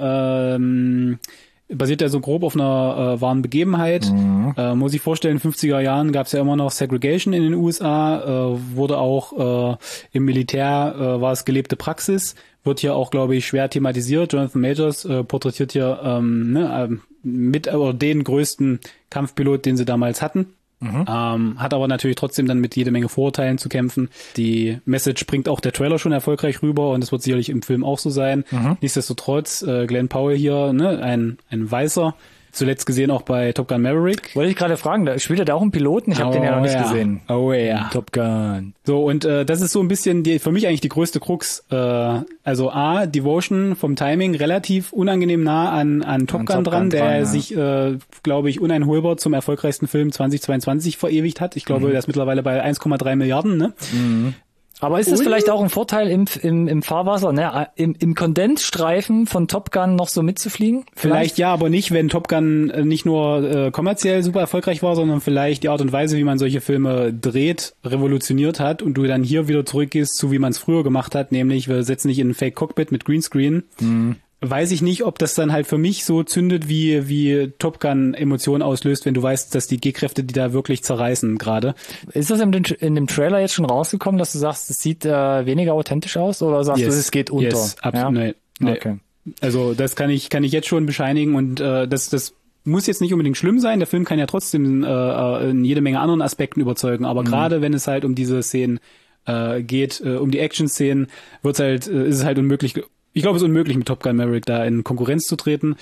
Ähm, basiert ja so grob auf einer äh, wahren Begebenheit. Mhm. Äh, muss ich vorstellen, in den fünfziger Jahren gab es ja immer noch Segregation in den U S A, äh, wurde auch äh, im Militär, äh, war es gelebte Praxis, wird hier auch, glaube ich, schwer thematisiert. Jonathan Majors äh, porträtiert hier ähm, ne, äh, mit oder den größten Kampfpilot, den sie damals hatten. Mhm. Ähm, hat aber natürlich trotzdem dann mit jede Menge Vorurteilen zu kämpfen. Die Message bringt auch der Trailer schon erfolgreich rüber und das wird sicherlich im Film auch so sein. Mhm. Nichtsdestotrotz, äh, Glenn Powell hier, ne, ein, ein Weißer, zuletzt gesehen auch bei Top Gun Maverick. Wollte ich gerade fragen, da spielt er da auch einen Piloten? Ich habe oh, den ja noch nicht ja. gesehen. Oh ja. Top Gun. So, und äh, das ist so ein bisschen die, für mich eigentlich die größte Krux. Äh, also A, Devotion vom Timing relativ unangenehm nah an, an Top an Gun Top dran, Gun der dran, ja. sich, äh, glaube ich, uneinholbar zum erfolgreichsten Film zweitausendzweiundzwanzig verewigt hat. Ich glaube, mhm. der ist mittlerweile bei eins Komma drei Milliarden, ne? Mhm. Aber ist es vielleicht auch ein Vorteil im, im, im Fahrwasser, ne, im, im Kondensstreifen von Top Gun noch so mitzufliegen? Vielleicht, vielleicht ja, aber nicht, wenn Top Gun nicht nur äh, kommerziell super erfolgreich war, sondern vielleicht die Art und Weise, wie man solche Filme dreht, revolutioniert hat und du dann hier wieder zurückgehst zu wie man es früher gemacht hat, nämlich wir setzen dich in ein Fake Cockpit mit Greenscreen. Mhm. Weiß ich nicht, ob das dann halt für mich so zündet, wie wie Top Gun Emotionen auslöst, wenn du weißt, dass die G-Kräfte die da wirklich zerreißen gerade. Ist das in dem, in dem Trailer jetzt schon rausgekommen, dass du sagst, es sieht äh, weniger authentisch aus oder sagst yes. du, es geht unter? Yes, absolut. Ja? Nee, nee. Okay. Also das kann ich kann ich jetzt schon bescheinigen und äh, das das muss jetzt nicht unbedingt schlimm sein. Der Film kann ja trotzdem äh, in jede Menge anderen Aspekten überzeugen, aber mhm. gerade wenn es halt um diese Szenen äh, geht, äh, um die Action-Szenen, wird's halt äh, ist es halt unmöglich. Ich glaube, es ist unmöglich, mit Top Gun Maverick da in Konkurrenz zu treten.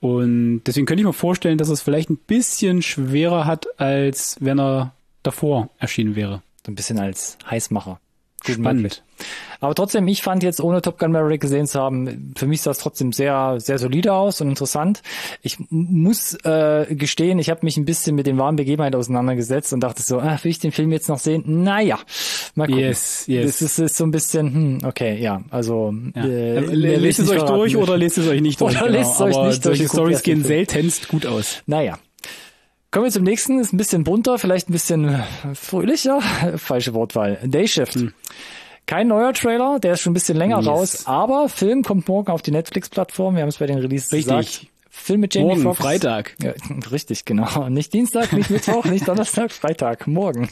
Und deswegen könnte ich mir vorstellen, dass es vielleicht ein bisschen schwerer hat, als wenn er davor erschienen wäre. So ein bisschen als Heißmacher. Gut Spannend. Möglich. Aber trotzdem, ich fand jetzt, ohne Top Gun Maverick gesehen zu haben, für mich sah es trotzdem sehr, sehr solide aus und interessant. Ich muss äh, gestehen, ich habe mich ein bisschen mit den wahren Begebenheiten auseinandergesetzt und dachte so, ah, will ich den Film jetzt noch sehen? Naja, mal gucken. Yes, yes. Das ist, ist so ein bisschen, hm, okay, ja, also ja. Äh, lest es euch durch oder lest es euch nicht durch. Oder genau. lest es euch Aber nicht durch. Solche Storys gehen seltenst gut aus. Naja. Kommen wir zum nächsten, ist ein bisschen bunter, vielleicht ein bisschen fröhlicher. Falsche Wortwahl. Day Shift. Hm. Kein neuer Trailer, der ist schon ein bisschen länger yes. raus, aber Film kommt morgen auf die Netflix-Plattform. Wir haben es bei den Releases richtig. gesagt. Film mit Jamie morgen, Foxx. Freitag. Ja, richtig, genau. Nicht Dienstag, nicht Mittwoch, nicht Donnerstag, Freitag, morgen.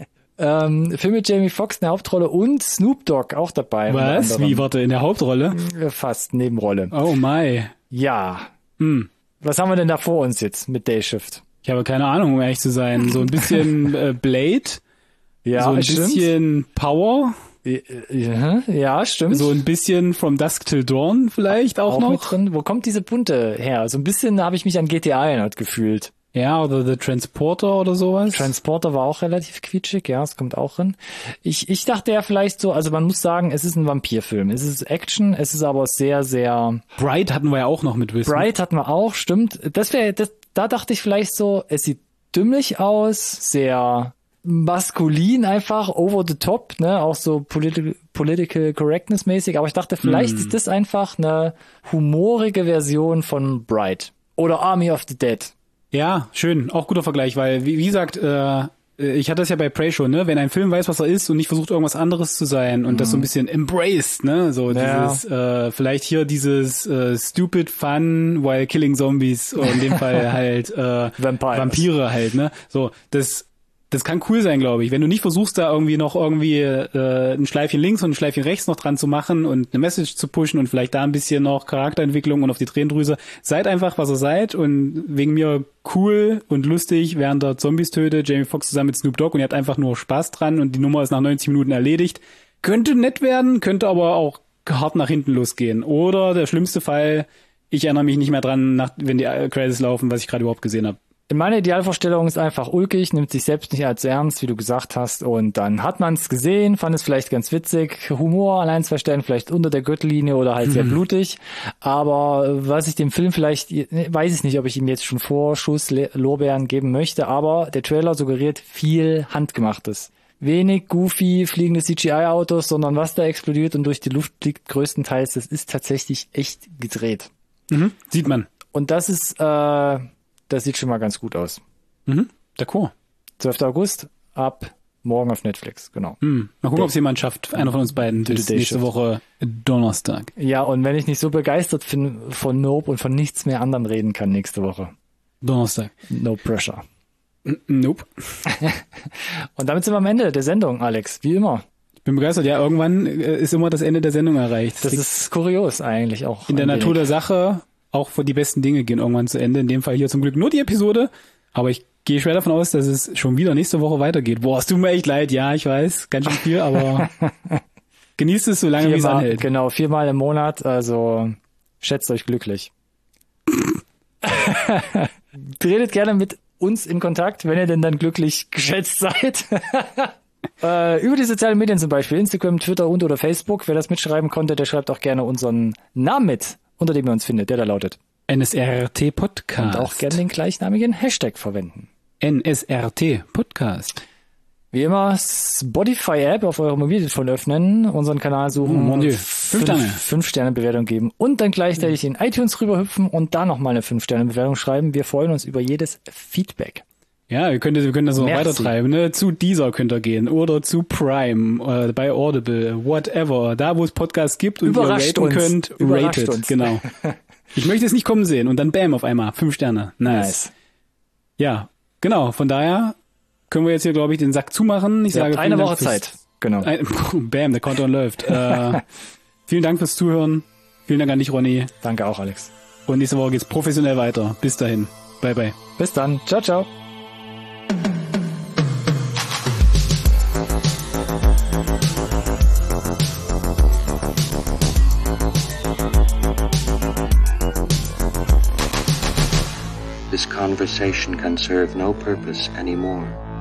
ähm, Film mit Jamie Foxx in der Hauptrolle und Snoop Dogg auch dabei. Was? Wie, warte, in der Hauptrolle? Fast, Nebenrolle. Oh my. Ja. Hm. Was haben wir denn da vor uns jetzt mit Day Shift? Ich habe keine Ahnung, um ehrlich zu sein. So ein bisschen äh, Blade. Ja, so ein stimmt. bisschen Power. Ja, ja, stimmt. So ein bisschen From Dusk Till Dawn vielleicht auch, auch noch. Mit drin. Wo kommt diese Bunte her? So ein bisschen habe ich mich an G T A erinnert gefühlt. Ja, oder The Transporter oder sowas. Transporter war auch relativ quietschig, ja, es kommt auch hin. Ich, ich dachte ja vielleicht so, also man muss sagen, es ist ein Vampirfilm. Es ist Action, es ist aber sehr, sehr... Bright hatten wir ja auch noch mit Wissen. Bright hatten wir auch, stimmt. Das wäre, das, da dachte ich vielleicht so, es sieht dümmlich aus, sehr maskulin einfach, over the top, ne, auch so political, political correctness mäßig, aber ich dachte, vielleicht mm. ist das einfach eine humorige Version von Bright. Oder Army of the Dead. Ja, schön, auch guter Vergleich, weil, wie, wie gesagt, äh, ich hatte das ja bei Prey schon, ne, wenn ein Film weiß, was er ist und nicht versucht, irgendwas anderes zu sein und mm. das so ein bisschen embraced, ne, so ja. dieses, äh, vielleicht hier dieses äh, stupid fun while killing zombies, oder in dem Fall halt äh, Vampire halt, ne, so, das Das kann cool sein, glaube ich. Wenn du nicht versuchst, da irgendwie noch irgendwie äh, ein Schleifchen links und ein Schleifchen rechts noch dran zu machen und eine Message zu pushen und vielleicht da ein bisschen noch Charakterentwicklung und auf die Tränendrüse. Seid einfach, was ihr seid und wegen mir cool und lustig, während der Zombies tötet, Jamie Foxx zusammen mit Snoop Dogg und ihr habt einfach nur Spaß dran und die Nummer ist nach neunzig Minuten erledigt. Könnte nett werden, könnte aber auch hart nach hinten losgehen. Oder der schlimmste Fall, ich erinnere mich nicht mehr dran, nach, wenn die Credits laufen, was ich gerade überhaupt gesehen habe. Meine Idealvorstellung ist einfach ulkig, nimmt sich selbst nicht als ernst, wie du gesagt hast, und dann hat man es gesehen, fand es vielleicht ganz witzig, Humor an ein, zwei Stellen vielleicht unter der Gürtellinie oder halt sehr blutig, aber was ich dem Film vielleicht, weiß ich nicht, ob ich ihm jetzt schon Vorschusslorbeeren geben möchte, aber der Trailer suggeriert viel Handgemachtes. Wenig goofy fliegende C G I-Autos, sondern was da explodiert und durch die Luft fliegt größtenteils, das ist tatsächlich echt gedreht. Mhm, sieht man. Und das ist, äh, das sieht schon mal ganz gut aus. Mhm, d'accord. zwölfter August, ab morgen auf Netflix, genau. Hm. Mal gucken, ob es jemand schafft, einer von uns beiden, bis nächste Woche Donnerstag. Ja, und wenn ich nicht so begeistert bin von Nope und von nichts mehr anderem reden kann nächste Woche. Donnerstag. No pressure. Nope. Und damit sind wir am Ende der Sendung, Alex, wie immer. Ich bin begeistert. Ja, irgendwann ist immer das Ende der Sendung erreicht. Das, das ist kurios eigentlich auch. In der Natur wenig. Der Sache, auch für die besten Dinge gehen irgendwann zu Ende. In dem Fall hier zum Glück nur die Episode. Aber ich gehe schwer davon aus, dass es schon wieder nächste Woche weitergeht. Boah, es tut mir echt leid. Ja, ich weiß, ganz schön viel, aber genießt es so lange, wie es anhält. Genau, viermal im Monat. Also schätzt euch glücklich. Tretet gerne mit uns in Kontakt, wenn ihr denn dann glücklich geschätzt seid. äh, über die sozialen Medien zum Beispiel, Instagram, Twitter und oder Facebook. Wer das mitschreiben konnte, der schreibt auch gerne unseren Namen mit, unter dem ihr uns findet, der da lautet N S R T Podcast. Und auch gerne den gleichnamigen Hashtag verwenden. N S R T Podcast. Wie immer, Spotify-App auf eurem Mobiltelefon öffnen, unseren Kanal suchen, oh, mon Dieu. fünf, fünf Sterne Bewertung geben und dann gleichzeitig in iTunes rüberhüpfen und da nochmal eine fünf Sterne Bewertung schreiben. Wir freuen uns über jedes Feedback. Ja, wir können, wir können das noch weiter treiben. Ne? Zu Deezer könnt ihr gehen oder zu Prime, äh, bei Audible, whatever. Da, wo es Podcasts gibt und Überrascht ihr raten uns. könnt, Überrascht rated. uns. Genau. Ich möchte es nicht kommen sehen und dann bam auf einmal. Fünf Sterne. Nice. nice. Ja, genau. Von daher können wir jetzt hier, glaube ich, den Sack zumachen. Ich ja, sage eine Woche Zeit. Genau. Ein, bam, der Countdown läuft. äh, vielen Dank fürs Zuhören. Vielen Dank an dich, Ronny. Danke auch, Alex. Und nächste Woche geht's professionell weiter. Bis dahin. Bye, bye. Bis dann. Ciao, ciao. This conversation can serve no purpose anymore.